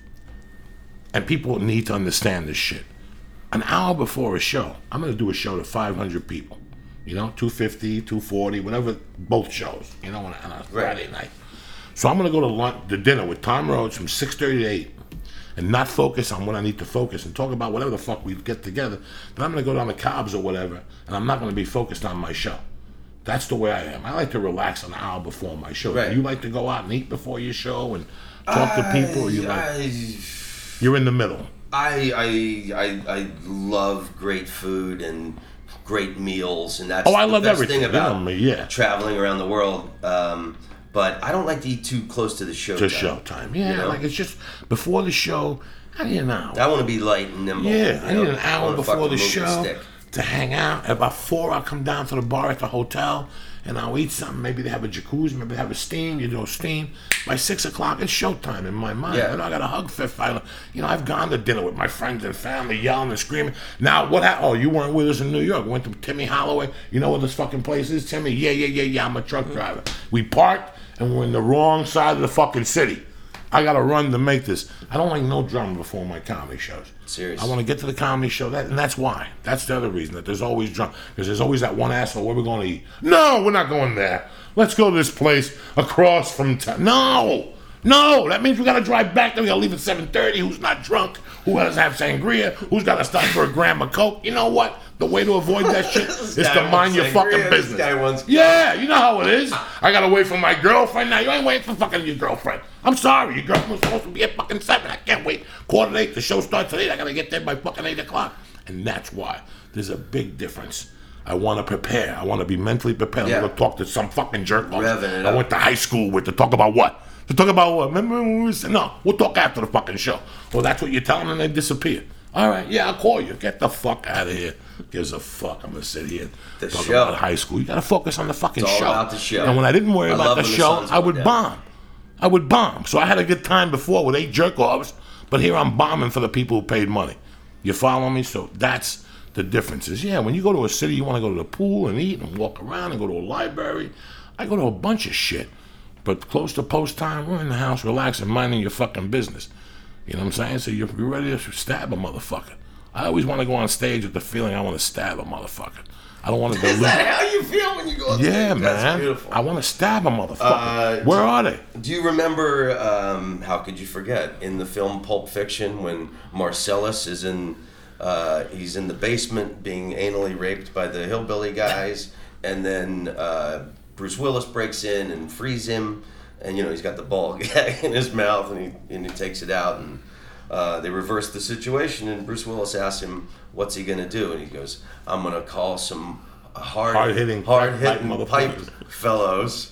And people need to understand this shit. An hour before a show, I'm going to do a show to five hundred people. You know, two fifty, two forty, whatever, both shows, you know, on a, on a Friday night. So I'm going to go to lunch, to dinner with Tom Rhodes from six thirty to eight and not focus on what I need to focus and talk about whatever the fuck we get together. But I'm going to go down the Cobbs or whatever, and I'm not going to be focused on my show. That's the way I am. I like to relax an hour before my show. Right. You like to go out and eat before your show and talk I, to people? Or you like, I, you're in the middle. I, I I I love great food and great meals, and that's Oh, I the love best everything. thing about You know me, yeah. traveling around the world. Um, but I don't like to eat too close to the show. To time. show time. Yeah, You know? like it's just before the show, I need an hour. I want to be light and nimble. Yeah, you I know? need an I hour wanna before fucking the move show stick. to hang out. At about four, I'll come down to the bar at the hotel and I'll eat something. Maybe they have a jacuzzi, maybe they have a steam, you know, steam. By six o'clock, it's showtime in my mind. Yeah. And I got a hug fifth. I, you know, I've gone to dinner with my friends and family, yelling and screaming. Now, what happened? Oh, you weren't with us in New York. We went to Timmy Holloway. You know where this fucking place is, Timmy? Yeah, yeah, yeah, yeah. I'm a truck driver. We parked and we're in the wrong side of the fucking city. I got to run to make this. I don't like no drama before my comedy shows. Serious. I want to get to the comedy show, that, and that's why. That's the other reason, that there's always drama. Because there's always that one asshole, where we going to eat? No, we're not going there. Let's go to this place across from town. No! No! That means we got to drive back there. We got to leave at seven thirty. Who's not drunk? Who doesn't have sangria? Who's got to stop for a gram of Coke? You know what? The way to avoid that shit is guy to wants mind your sangria, fucking this business. guy wants- Yeah, you know how it is. I gotta wait for my girlfriend now. You ain't waiting for fucking your girlfriend. I'm sorry, your girlfriend was supposed to be at fucking seven. I can't wait. Quarter to eight, the show starts at eight. I gotta get there by fucking eight o'clock. And that's why there's a big difference. I want to prepare. I want to be mentally prepared. Yeah. I'm gonna talk to some fucking jerk. Revving it I up. went to high school with to talk about what? To talk about what? Remember when we said no? We'll talk after the fucking show. Well, that's what you're telling them. They disappear. All right, yeah, I'll call you. Get the fuck out of here. Gives a fuck. I'm gonna sit here The talk show. about high school. You gotta focus on the fucking It's all show. about the show. And when I didn't worry I about love the when the show, sun's I would going down. bomb. I would bomb. So I had a good time before with eight jerk offs, but here I'm bombing for the people who paid money. You follow me? So that's the difference. Is yeah, when you go to a city, you want to go to the pool and eat and walk around and go to a library. I go to a bunch of shit. But close to post time, we're in the house relaxing, minding your fucking business. You know what I'm saying? So you're you're ready to stab a motherfucker. I always want to go on stage with the feeling I want to stab a motherfucker. I don't want to Is dilute. that how you feel when you go? on Yeah, stage? man. That's beautiful. I want to stab a motherfucker. Uh, Where are they? Do you remember, um, how could you forget, in the film Pulp Fiction when Marcellus is in, uh, he's in the basement being anally raped by the hillbilly guys, and then uh, Bruce Willis breaks in and frees him, and you know he's got the ball gag in his mouth, and he and he takes it out, and uh, they reverse the situation, and Bruce Willis asks him, "What's he gonna do?" And he goes, "I'm gonna call some hard, Hard-hitting hard pipe hitting motherfuckers." pipe fellows."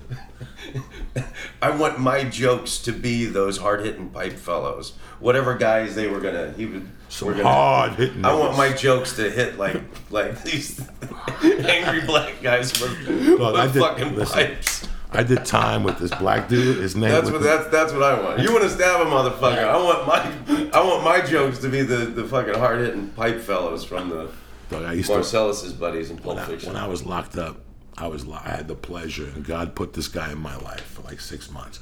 I want my jokes to be those hard-hitting pipe fellows. Whatever guys they were gonna, he would. Some were gonna, hard hitting. I want my jokes to hit like like these angry black guys with, with I did- fucking listen. pipes. I did time with this black dude. His name That's was what that's that's what I want. You want to stab a motherfucker? I want my I want my jokes to be the, the fucking hard-hitting pipe fellows from the Dog, I used to, Marcellus's buddies in Pulp when I, Fiction. when I was locked up, I was lo- I had the pleasure, and God put this guy in my life for like six months.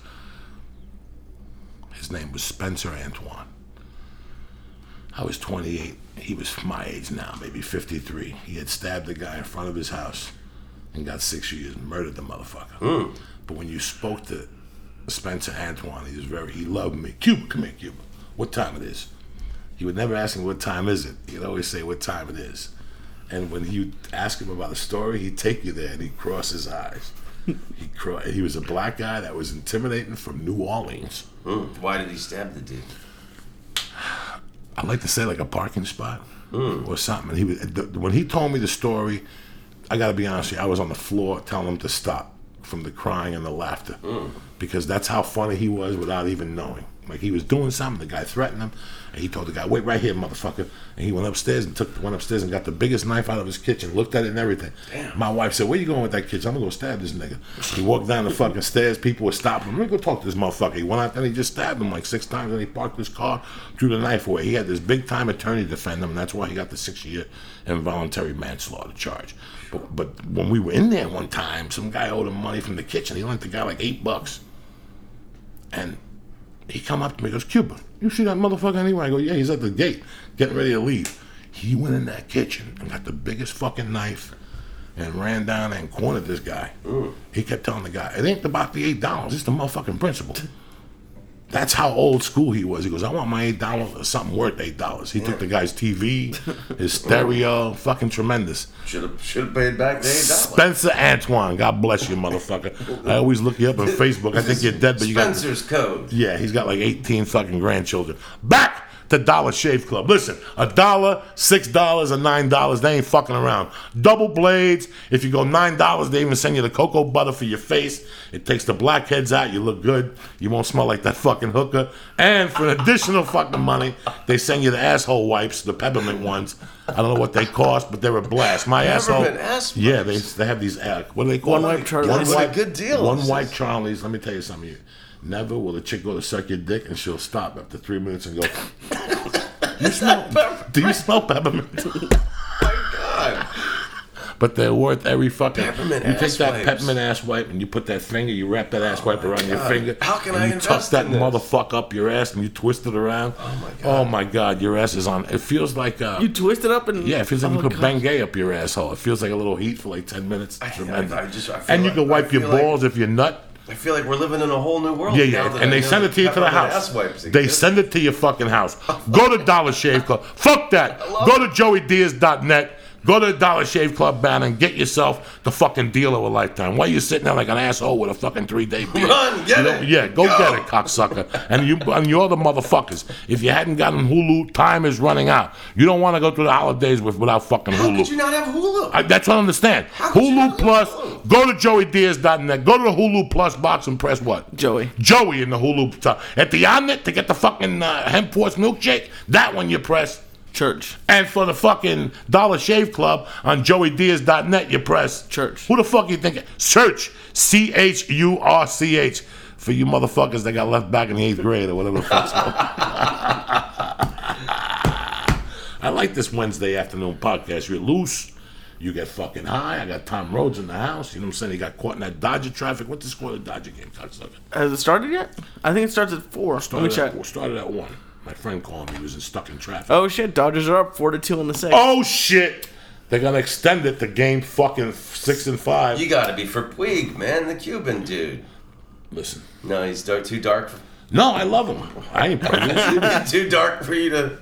His name was Spencer Antoine. I was twenty-eight. He was my age now, maybe fifty-three. He had stabbed the guy in front of his house and got six years and murdered the motherfucker. Mm. But when you spoke to Spencer Antoine, he was very, he loved me. Cuba, come here, Cuba. What time it is? He would never ask me, what time is it? He'd always say, what time it is. And when you ask him about a story, he'd take you there and he'd cross his eyes. He cro- he was a black guy that was intimidating from New Orleans. Mm. Why did he stab the dude? I like to say like a parking spot Mm. or something. And he was, the, when he told me the story, I got to be honest with you, I was on the floor telling him to stop from the crying and the laughter Mm. because that's how funny he was without even knowing. like he was doing something. The guy threatened him, and he told the guy, "Wait right here, motherfucker." And he went upstairs and took went upstairs and got the biggest knife out of his kitchen. Looked at it and everything. Damn. My wife said, "Where you going with that kitchen? I'm gonna go stab this nigga." He walked down the fucking stairs. People were stopping him. Let me go talk to this motherfucker. He went out there and he just stabbed him like six times. And he parked his car, threw the knife away. He had this big time attorney defend him, and that's why he got the six year involuntary manslaughter charge. But, but when we were in there one time, some guy owed him money from the kitchen. He lent the guy like eight bucks, and he come up to me and goes, "Cuba, you see that motherfucker anywhere?" I go, "Yeah, he's at the gate, getting ready to leave." He went in that kitchen and got the biggest fucking knife and ran down there and cornered this guy. Mm. He kept telling the guy, "It ain't about the eight dollars, it's the motherfucking principle." That's how old school he was. He goes, "I want my eight dollars or something worth eight dollars." He yeah. took the guy's T V, his stereo, fucking tremendous. Should have should have paid back the eight dollars. Spencer Antoine, God bless you, motherfucker. I always look you up on Facebook. I think you're dead, but you got Spencer's code. Yeah, he's got like eighteen fucking grandchildren. Back to Dollar Shave Club. Listen, a dollar, six dollars, or nine dollars. They ain't fucking around. Double blades. If you go nine dollars, they even send you the cocoa butter for your face. It takes the blackheads out. You look good. You won't smell like that fucking hooker. And for an additional fucking money, they send you the asshole wipes, the peppermint ones. I don't know what they cost, but they're a blast. My asshole. Ass yeah, they they have these. Uh, what do they call One them? wipe Charlies. One That's wipe, a good deal. One wipe Charlies. Let me tell you something. Never will a chick go to suck your dick and she'll stop after three minutes and go, "You smell, do you smell peppermint?" Oh my God. But they're worth every fucking. Peppermint you ass take that wipes. peppermint ass wipe and you put that finger, you wrap that ass wipe around your God. finger. How can and I you invest tuck that in this? motherfucker up your ass and you twist it around. Oh my God. Oh my God, your ass is on. It feels like. Uh, You twist it up and yeah, it feels like oh, you put God. Bengay up your asshole. It feels like a little heat for like ten minutes. I- Tremendous. I- I just- I feel and you like- can wipe I your feel like- balls if you're nut. I feel like we're living in a whole new world. Yeah, now yeah, that and I they know send it that to you to the peppermint house. ass wipes They exist. send it to your fucking house. Go to Dollar Shave Club. Fuck that. Go to joey diaz dot net. Go to the Dollar Shave Club banner and get yourself the fucking deal of a lifetime. Why are you sitting there like an asshole with a fucking three-day beard? Run, get You know, it. Yeah, go, Go. get it, cocksucker. And you and you're the motherfuckers. If you hadn't gotten Hulu, time is running out. You don't want to go through the holidays with without fucking How Hulu. could you not have Hulu? I, that's what I understand. How could you Hulu not have Plus. Hulu? Go to joey diaz dot net. Go to the Hulu Plus box and press what? Joey. Joey in the Hulu. T- at the Omnet to get the fucking uh, hemp force milkshake. That one you press. Church. And for the fucking Dollar Shave Club on joey diaz dot net you press. Church. Who the fuck you think? Search. C H U R C H. For you motherfuckers that got left back in the eighth grade or whatever the fuck's going on. I like this Wednesday afternoon podcast. You're loose. You get fucking high. I got Tom Rhodes in the house. You know what I'm saying? He got caught in that Dodger traffic. What's the score of the Dodger game, cocksucker? Has it started yet? I think it starts at four. Let me Started check. at, started at one. My friend called me. He was stuck in traffic. Oh shit! Dodgers are up four to two in the sixth. Oh shit! They're gonna extend it to game fucking six and five. You gotta be for Puig, man, the Cuban dude. Listen. No, he's dark, too dark. For, No, I love him. I ain't pregnant. too dark for you to.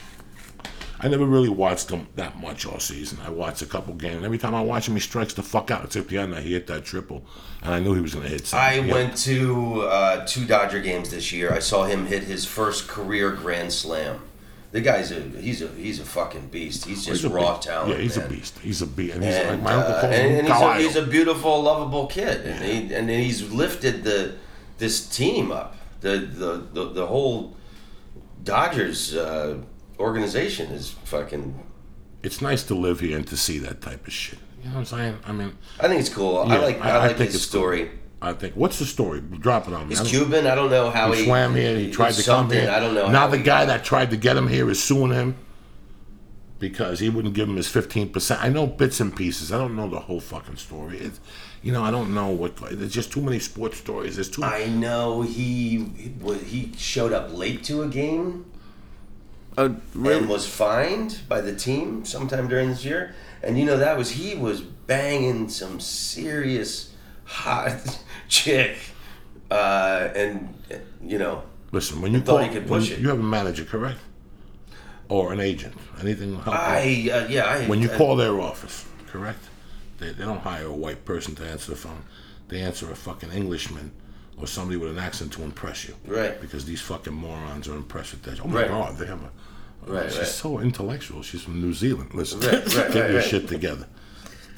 I never really watched him that much all season. I watched a couple games. And every time I watch him, he strikes the fuck out. Except the end, he hit that triple, and I knew he was gonna hit something. I Yeah. went to uh, two Dodger games this year. I saw him hit his first career grand slam. The guy's a he's a he's a fucking beast. He's just He's a raw beast. talent. Yeah, he's man. a beast. He's a beast. And he's And, like my uncle uh, calls him and, and he's, a, Caballo. he's a beautiful, lovable kid, and he and he's lifted the this team up. The the the, the whole Dodgers uh, organization is fucking. It's nice to live here and to see that type of shit. You know what I'm saying? I mean, I think it's cool. I Yeah, like I, I- I like think his it's story. cool. I think. What's the story? Drop it on me. He's I don't- Cuban. I don't know how He he, swam here. He tried to come something. here. I don't know. Now how the he guy got- that tried to get him here is suing him because he wouldn't give him his fifteen percent. I know bits and pieces. I don't know the whole fucking story. It's, you know, I don't know what. There's just too many sports stories. There's too. I know he he showed up late to a game Oh, really? and was fined by the team sometime during this year. And you know that was he was banging some serious hot chick, uh, and you know Listen, when you thought call, he could when push you, it. you have a manager, correct? Or an agent? Anything will help. you? I uh, yeah I When you I- call their office, correct? They, they don't hire a white person to answer the phone. They answer a fucking Englishman or somebody with an accent to impress you. Right. Because these fucking morons are impressed with that. Oh my Right. God, they have a. Right, she's right. so intellectual. She's from New Zealand. Listen, Right, right, get right, your right. shit together.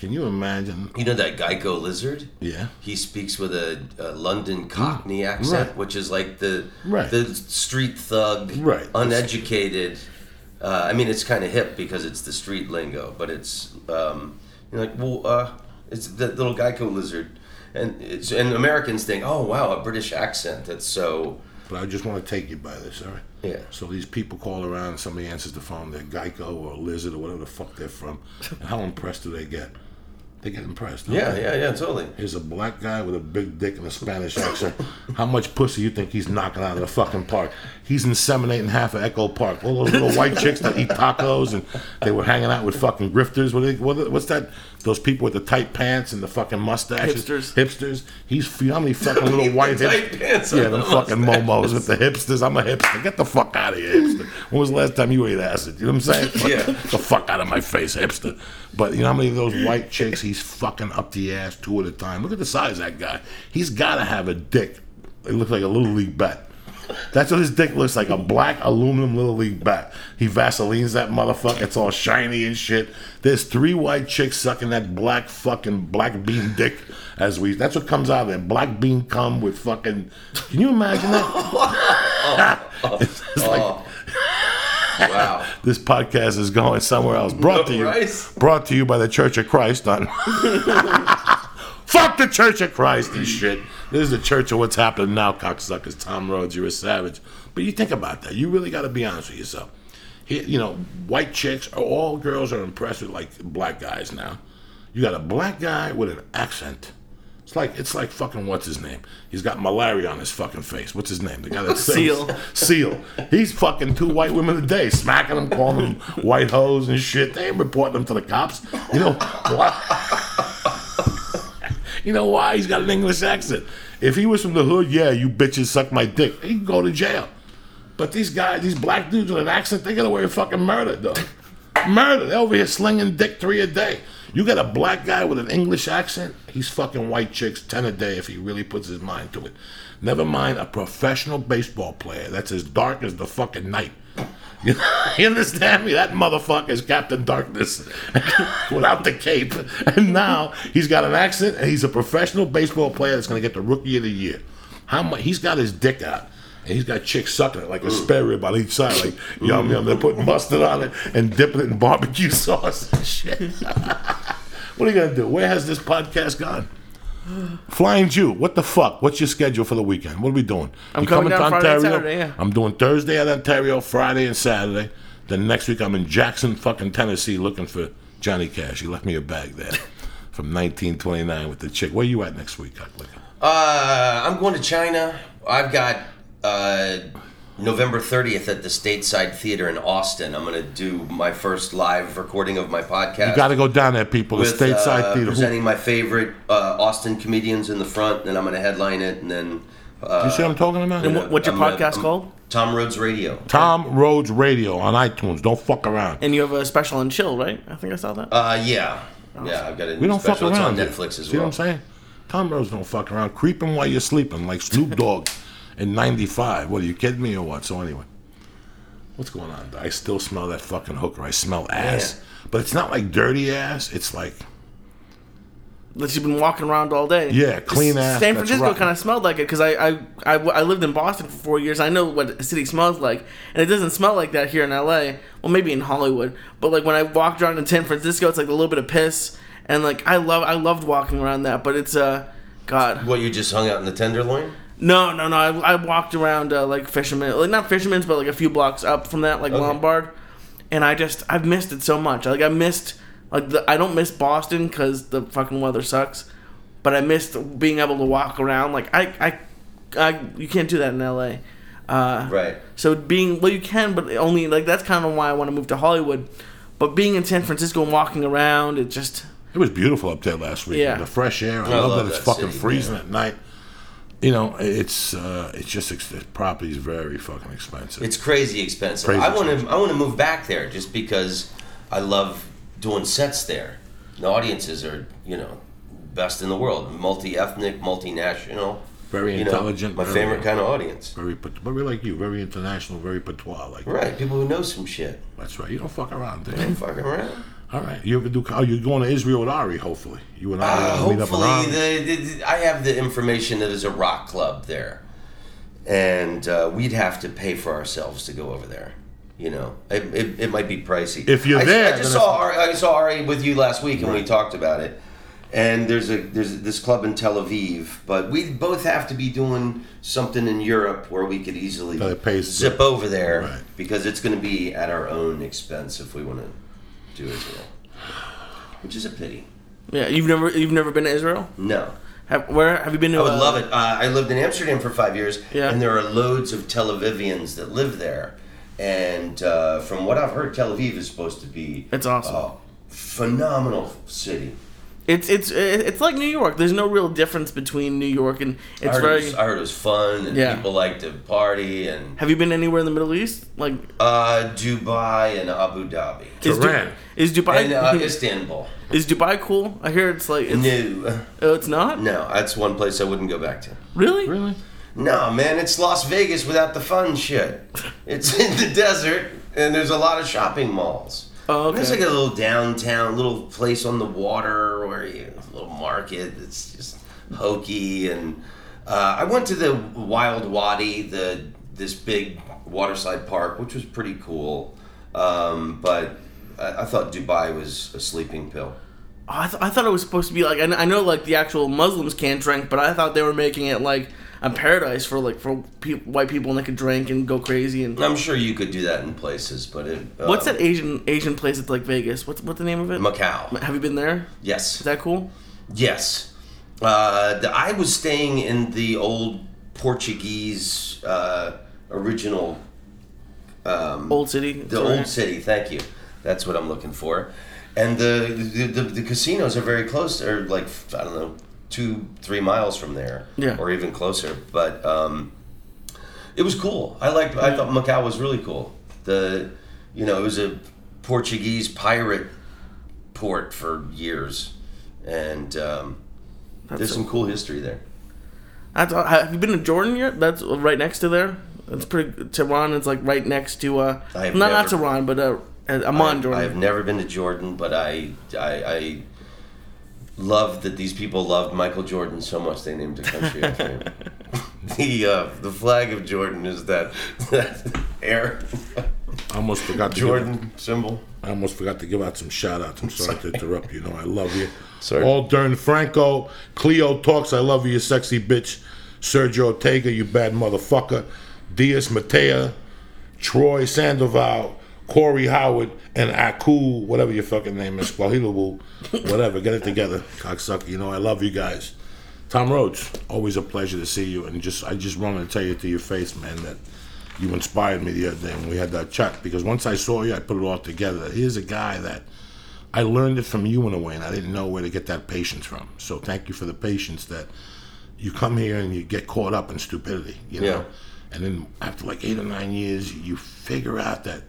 Can you imagine? You know that Geico lizard? Yeah. He speaks with a, a London Cockney accent, Right. which is like the Right. the street thug, Right. uneducated. Uh, I mean, it's kind of hip because it's the street lingo, but it's um, you're like, well, uh, it's the little Geico lizard, and it's, and Americans think, oh wow, a British accent. That's so. But I just want to take you by this, all right? Yeah. So these people call around and somebody answers the phone, they're Geico or Lizard or whatever the fuck they're from. And how impressed do they get? They get impressed. Don't Yeah, they? yeah, yeah, totally. Here's a black guy with a big dick and a Spanish accent. How much pussy you think he's knocking out of the fucking park? He's inseminating half of Echo Park. All those little white chicks that eat tacos and they were hanging out with fucking grifters. What are they, what, what's that? Those people with the tight pants and the fucking mustaches. Hipsters. Hipsters. He's how many fucking little white Tight hipsters? pants Yeah, and the the fucking mustaches. momos with the hipsters. I'm a hipster. Get the fuck out of here, hipster. When was the last time you ate acid? You know what I'm saying? Yeah. Get the fuck out of my face, hipster. But you know how many of those white chicks he's fucking up the ass two at a time? Look at the size of that guy. He's got to have a dick. It looks like a little league bat. That's what his dick looks like, a black aluminum little league bat. He Vaselines that motherfucker. It's all shiny and shit. There's three white chicks sucking that black fucking black bean dick as we. That's what comes out of there. Black bean cum with fucking. Can you imagine that? it's it's like. Wow. This podcast is going somewhere else. Brought to you, Right. brought to you by the Church of Christ. On fuck the Church of Christ and shit. This is the church of what's happening now, cocksuckers. Tom Rhodes, you're a savage. But you think about that. You really got to be honest with yourself. He, you know, white chicks, all girls are impressed with like black guys now. You got a black guy with an accent. It's like it's like fucking what's his name? He's got malaria on his fucking face. What's his name? The guy that sings. Seal. Seal. He's fucking two white women a day, smacking them, calling them white hoes and shit. They ain't reporting them to the cops. You know why? You know why? He's got an English accent. If he was from the hood, yeah, you bitches suck my dick. He can go to jail. But these guys, these black dudes with an accent, they get away with fucking murder, though. Murder. They're over here slinging dick three a day. You got a black guy with an English accent, he's fucking white chicks ten a day if he really puts his mind to it. Never mind a professional baseball player that's as dark as the fucking night. You, you understand me? That motherfucker is Captain Darkness without the cape. And now he's got an accent and he's a professional baseball player that's going to get the Rookie of the Year. How much? He's got his dick out. And he's got chicks sucking it like a spare rib on each side, like yum yum. They're putting mustard on it and dipping it in barbecue sauce and shit. What are you gonna do? Where has this podcast gone? Flying Jew, what the fuck? What's your schedule for the weekend? What are we doing? I'm You coming to down Friday and Saturday, yeah. I'm doing Thursday at Ontario, Friday and Saturday. Then next week I'm in Jackson, fucking Tennessee, looking for Johnny Cash. He left me a bag there from nineteen twenty-nine with the chick. Where you at next week, Cocklicker? Uh, I'm going to China. I've got uh, November thirtieth at the Stateside Theater in Austin. I'm going to do my first live recording of my podcast. You got to go down there, people. The with, Stateside uh, Theater. Who- presenting my favorite uh, Austin comedians in the front, and I'm going to headline it, and then uh, You see what I'm talking about? And what- what's your I'm gonna- podcast I'm- called? Tom Rhodes Radio. Tom Rhodes Radio on iTunes. Don't fuck around. And you have a special on Chill, right? I think I saw that. Uh, yeah, yeah. I've got a We don't fuck special. It's around. on dude. Netflix as See well. what I'm saying? Tom Rhodes don't fuck around. Creeping while you're sleeping, like Snoop Dogg in ninety-five. What, are you kidding me or what? So anyway, what's going on? I still smell that fucking hooker. I smell ass. Yeah. But it's not like dirty ass. It's like, That you've been walking around all day. yeah, clean ass. San that's Francisco rotten. kind of smelled like it because I, I, I, I lived in Boston for four years. I know what a city smells like, and it doesn't smell like that here in L A. Well, maybe in Hollywood, but like when I walked around in San Francisco, it's like a little bit of piss, and like I love, I loved walking around that. But it's uh, God, What, you just hung out in the Tenderloin? no, no, no. I, I walked around uh, like Fisherman, like not Fisherman's, but like a few blocks up from that, like Okay. Lombard, and I just I've missed it so much. Like I missed like the, I don't miss Boston because the fucking weather sucks. But I missed being able to walk around. Like I, I, I you can't do that in L A. Uh, Right. So being well, you can, but only like that's kind of why I want to move to Hollywood. But being in San Francisco and walking around, it just It was beautiful up there last week. Yeah. The fresh air. I, I love, love that it's that fucking city, freezing man. at night. You know, it's uh, it's just ex- the property's very fucking expensive. It's crazy expensive. Crazy I want expensive. to. I want to move back there just because I love doing sets there. The audiences are, you know, best in the world, multi-ethnic, multinational. Very you know, intelligent, my very- favorite kind of audience. very, pat- very like you, very international, very patois. Like Right, people who know some shit. That's right. You don't fuck around, do Don't you? fucking around. All right. You ever do? Oh, you're going to Israel with Ari, hopefully. You and Ari Uh, will meet up with hopefully, Ari. the, the, I have the information that there's a rock club there, and uh, we'd have to pay for ourselves to go over there. You know, it, it, it might be pricey. If you're I, there, I just then saw Ari, I saw Ari with you last week, and Right. we talked about it. And there's a there's this club in Tel Aviv, but we both have to be doing something in Europe where we could easily But it pays- zip over there Right. because it's going to be at our own expense if we want to do Israel, which is a pity. Yeah, you've never you've never been to Israel? No. Have, where have you been to? I would uh, love it. Uh, I lived in Amsterdam for five years, Yeah. and there are loads of Tel Avivians that live there. And uh, from what I've heard, Tel Aviv is supposed to be It's awesome. a phenomenal city. It's it's it's like New York. There's no real difference between New York and I it's heard, very. it was, I heard it was fun, and Yeah. people like to party, and Have you been anywhere in the Middle East? Like uh, Dubai and Abu Dhabi. is, Du- Tehran. is Dubai And uh, Istanbul. is Dubai cool? I hear it's like it's, No. oh, it's not No, that's one place I wouldn't go back to. really. Really? No, man, it's Las Vegas without the fun shit. It's in the desert, and there's a lot of shopping malls. Oh, okay. There's like a little downtown, little place on the water where you, a little market. It's just hokey, and uh, I went to the Wild Wadi, the this big waterside park, which was pretty cool. Um, but I, I thought Dubai was a sleeping pill. Oh, I, th- I thought it was supposed to be like I, kn- I know like the actual Muslims can't drink, but I thought they were making it like a paradise for like for pe- white people and they could drink and go crazy and. I'm sure you could do that in places, but it, uh, What's that Asian Asian place that's like Vegas? What's what's the name of it? Macau. Have you been there? Yes. Is that cool? Yes. Uh, the, I was staying in the old Portuguese uh, original, um, Old City. the Sorry. old city. Thank you. That's what I'm looking for. And the the, the the casinos are very close. They're like, I don't know, two, three miles from there, Yeah. or even closer. But um, it was cool. I liked. I thought Macau was really cool. The, you know, it was a Portuguese pirate port for years, and um, That's there's so some cool history there. That's, uh, have you been to Jordan yet? That's right next to there. It's pretty. Tehran is like right next to. Uh, I have not not never- Tehran, but uh, Amman, I, Jordan. I've never been to Jordan, but I, I, I love that these people loved Michael Jordan so much they named a country after him. the uh, the flag of Jordan is that that air I almost forgot to Jordan Give, symbol. I almost forgot to give out some shout outs. I'm sorry to interrupt you. You know, I love you. Sorry. All during Franco, Cleo talks. I love you, you sexy bitch. Sergio Ortega, you bad motherfucker. Diaz Matea, Troy Sandoval, Corey Howard, and Aku, whatever your fucking name is, Kwahilawu, whatever. Get it together, cocksucker. You know, I love you guys. Tom Rhodes, always a pleasure to see you. And just, I just wanted to tell you to your face, man, that you inspired me the other day when we had that chat. Because once I saw you, I put it all together. Here's a guy that I learned it from you in a way, and I didn't know where to get that patience from. So thank you for the patience that you come here and you get caught up in stupidity, you know? Yeah. And then after like eight or nine years, you figure out that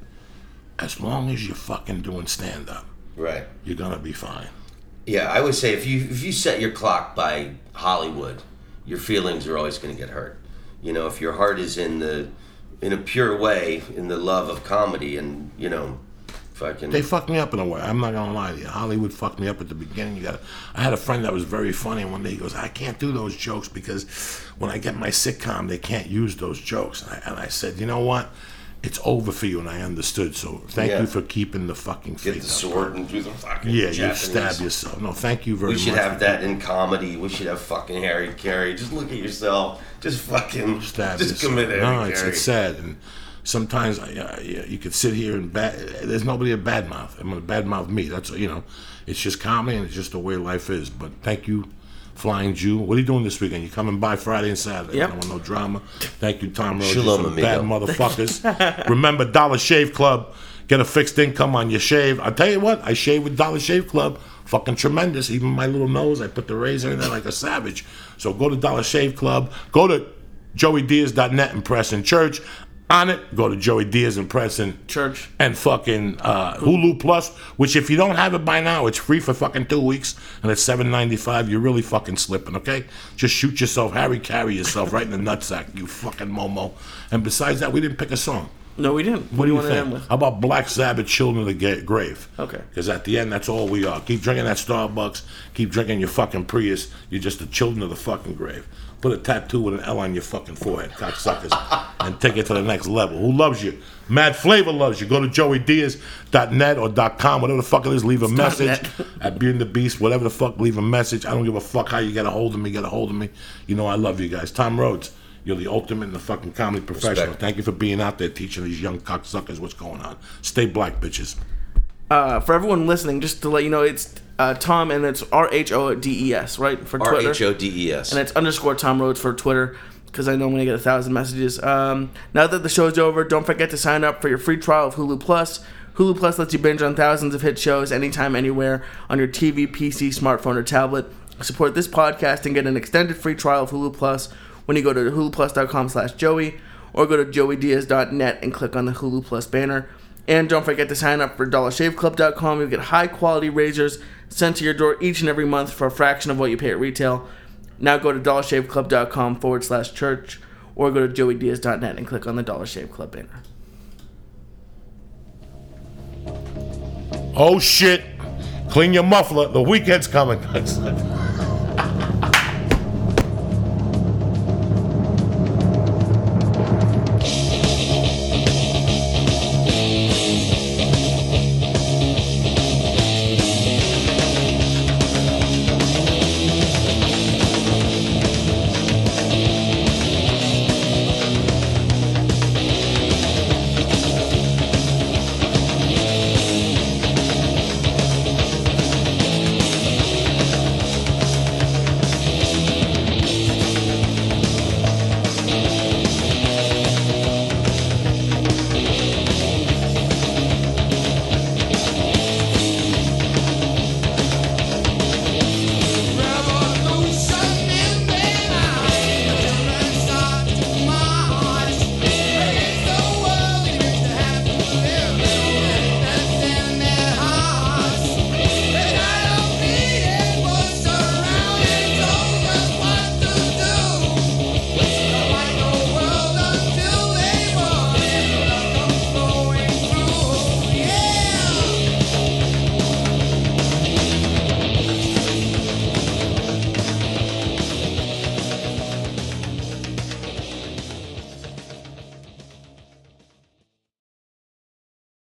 as long as you're fucking doing stand-up, Right. you're gonna be fine. Yeah, I would say if you if you set your clock by Hollywood, your feelings are always going to get hurt. You know, if your heart is in the in a pure way, in the love of comedy, and you know, fucking. They fucked me up in a way. I'm not gonna lie to you. Hollywood fucked me up at the beginning. You got. I had a friend that was very funny. One day he goes, "I can't do those jokes because when I get my sitcom, they can't use those jokes." And I, and I said, "You know what? It's over for you." And I understood. So thank Yeah. you for keeping the fucking faith Get the up. sword and do the fucking Yeah, you Japanese. stab yourself. No, thank you very We much. should have that in comedy. We should have fucking Harry Carey. Just look at yourself. Just fucking. Stab just yourself. commit Harry No, it's, Carey. it's sad. And sometimes I, uh, yeah, you could sit here and bad. There's nobody to badmouth. I'm gonna badmouth me. That's you know, it's just comedy and it's just the way life is. But thank you, Flying Jew. What are you doing this weekend? You coming by Friday and Saturday? Yep. I don't want no drama. Thank you, Tom Rhodes. Shalom, you some amigo. bad motherfuckers. Remember, Dollar Shave Club. Get a fixed income on your shave. I'll tell you what, I shave with Dollar Shave Club. Fucking tremendous. Even my little nose, I put the razor in there like a savage. So go to Dollar Shave Club. Go to joey diaz dot net and press in church. On it, go to Joey Diaz and press in Church. and fucking uh, Hulu Plus, which if you don't have it by now, it's free for fucking two weeks and it's seven ninety-five. You're really fucking slipping, okay? Just shoot yourself, Harry, carry yourself right in the nutsack, you fucking momo. And besides that, we didn't pick a song. No, we didn't. What, do you want to end with? How about Black Sabbath, Children of the Ga- Grave? Okay. Because at the end, that's all we are. Keep drinking that Starbucks. Keep drinking your fucking Prius. You're just the children of the fucking grave. Put a tattoo with an L on your fucking forehead, cocksuckers, and take it to the next level. Who loves you? Mad Flavor loves you. Go to joey diaz dot net or .com, whatever the fuck it is. Leave a message at Being the Beast, whatever the fuck. Leave a message. I don't give a fuck how you get a hold of me. Get a hold of me. You know I love you guys. Tom Rhodes, you're the ultimate in the fucking comedy professional. Respect. Thank you for being out there teaching these young cocksuckers what's going on. Stay black, bitches. Uh, for everyone listening, just to let you know, it's uh, Tom, and it's R H O D E S, right? For Twitter. R H O D E S. And it's underscore Tom Rhodes for Twitter, because I normally get a thousand messages. Um, now that the show's over, don't forget to sign up for your free trial of Hulu Plus. Hulu Plus lets you binge on thousands of hit shows anytime, anywhere on your T V, P C, smartphone, or tablet. Support this podcast and get an extended free trial of Hulu Plus when you go to hulu plus dot com slash joey or go to joey diaz dot net and click on the Hulu Plus banner. And don't forget to sign up for dollar shave club dot com. You'll get high-quality razors sent to your door each and every month for a fraction of what you pay at retail. Now go to dollar shave club dot com forward slash church or go to joey diaz dot net and click on the Dollar Shave Club banner. Oh, shit. Clean your muffler. The weekend's coming.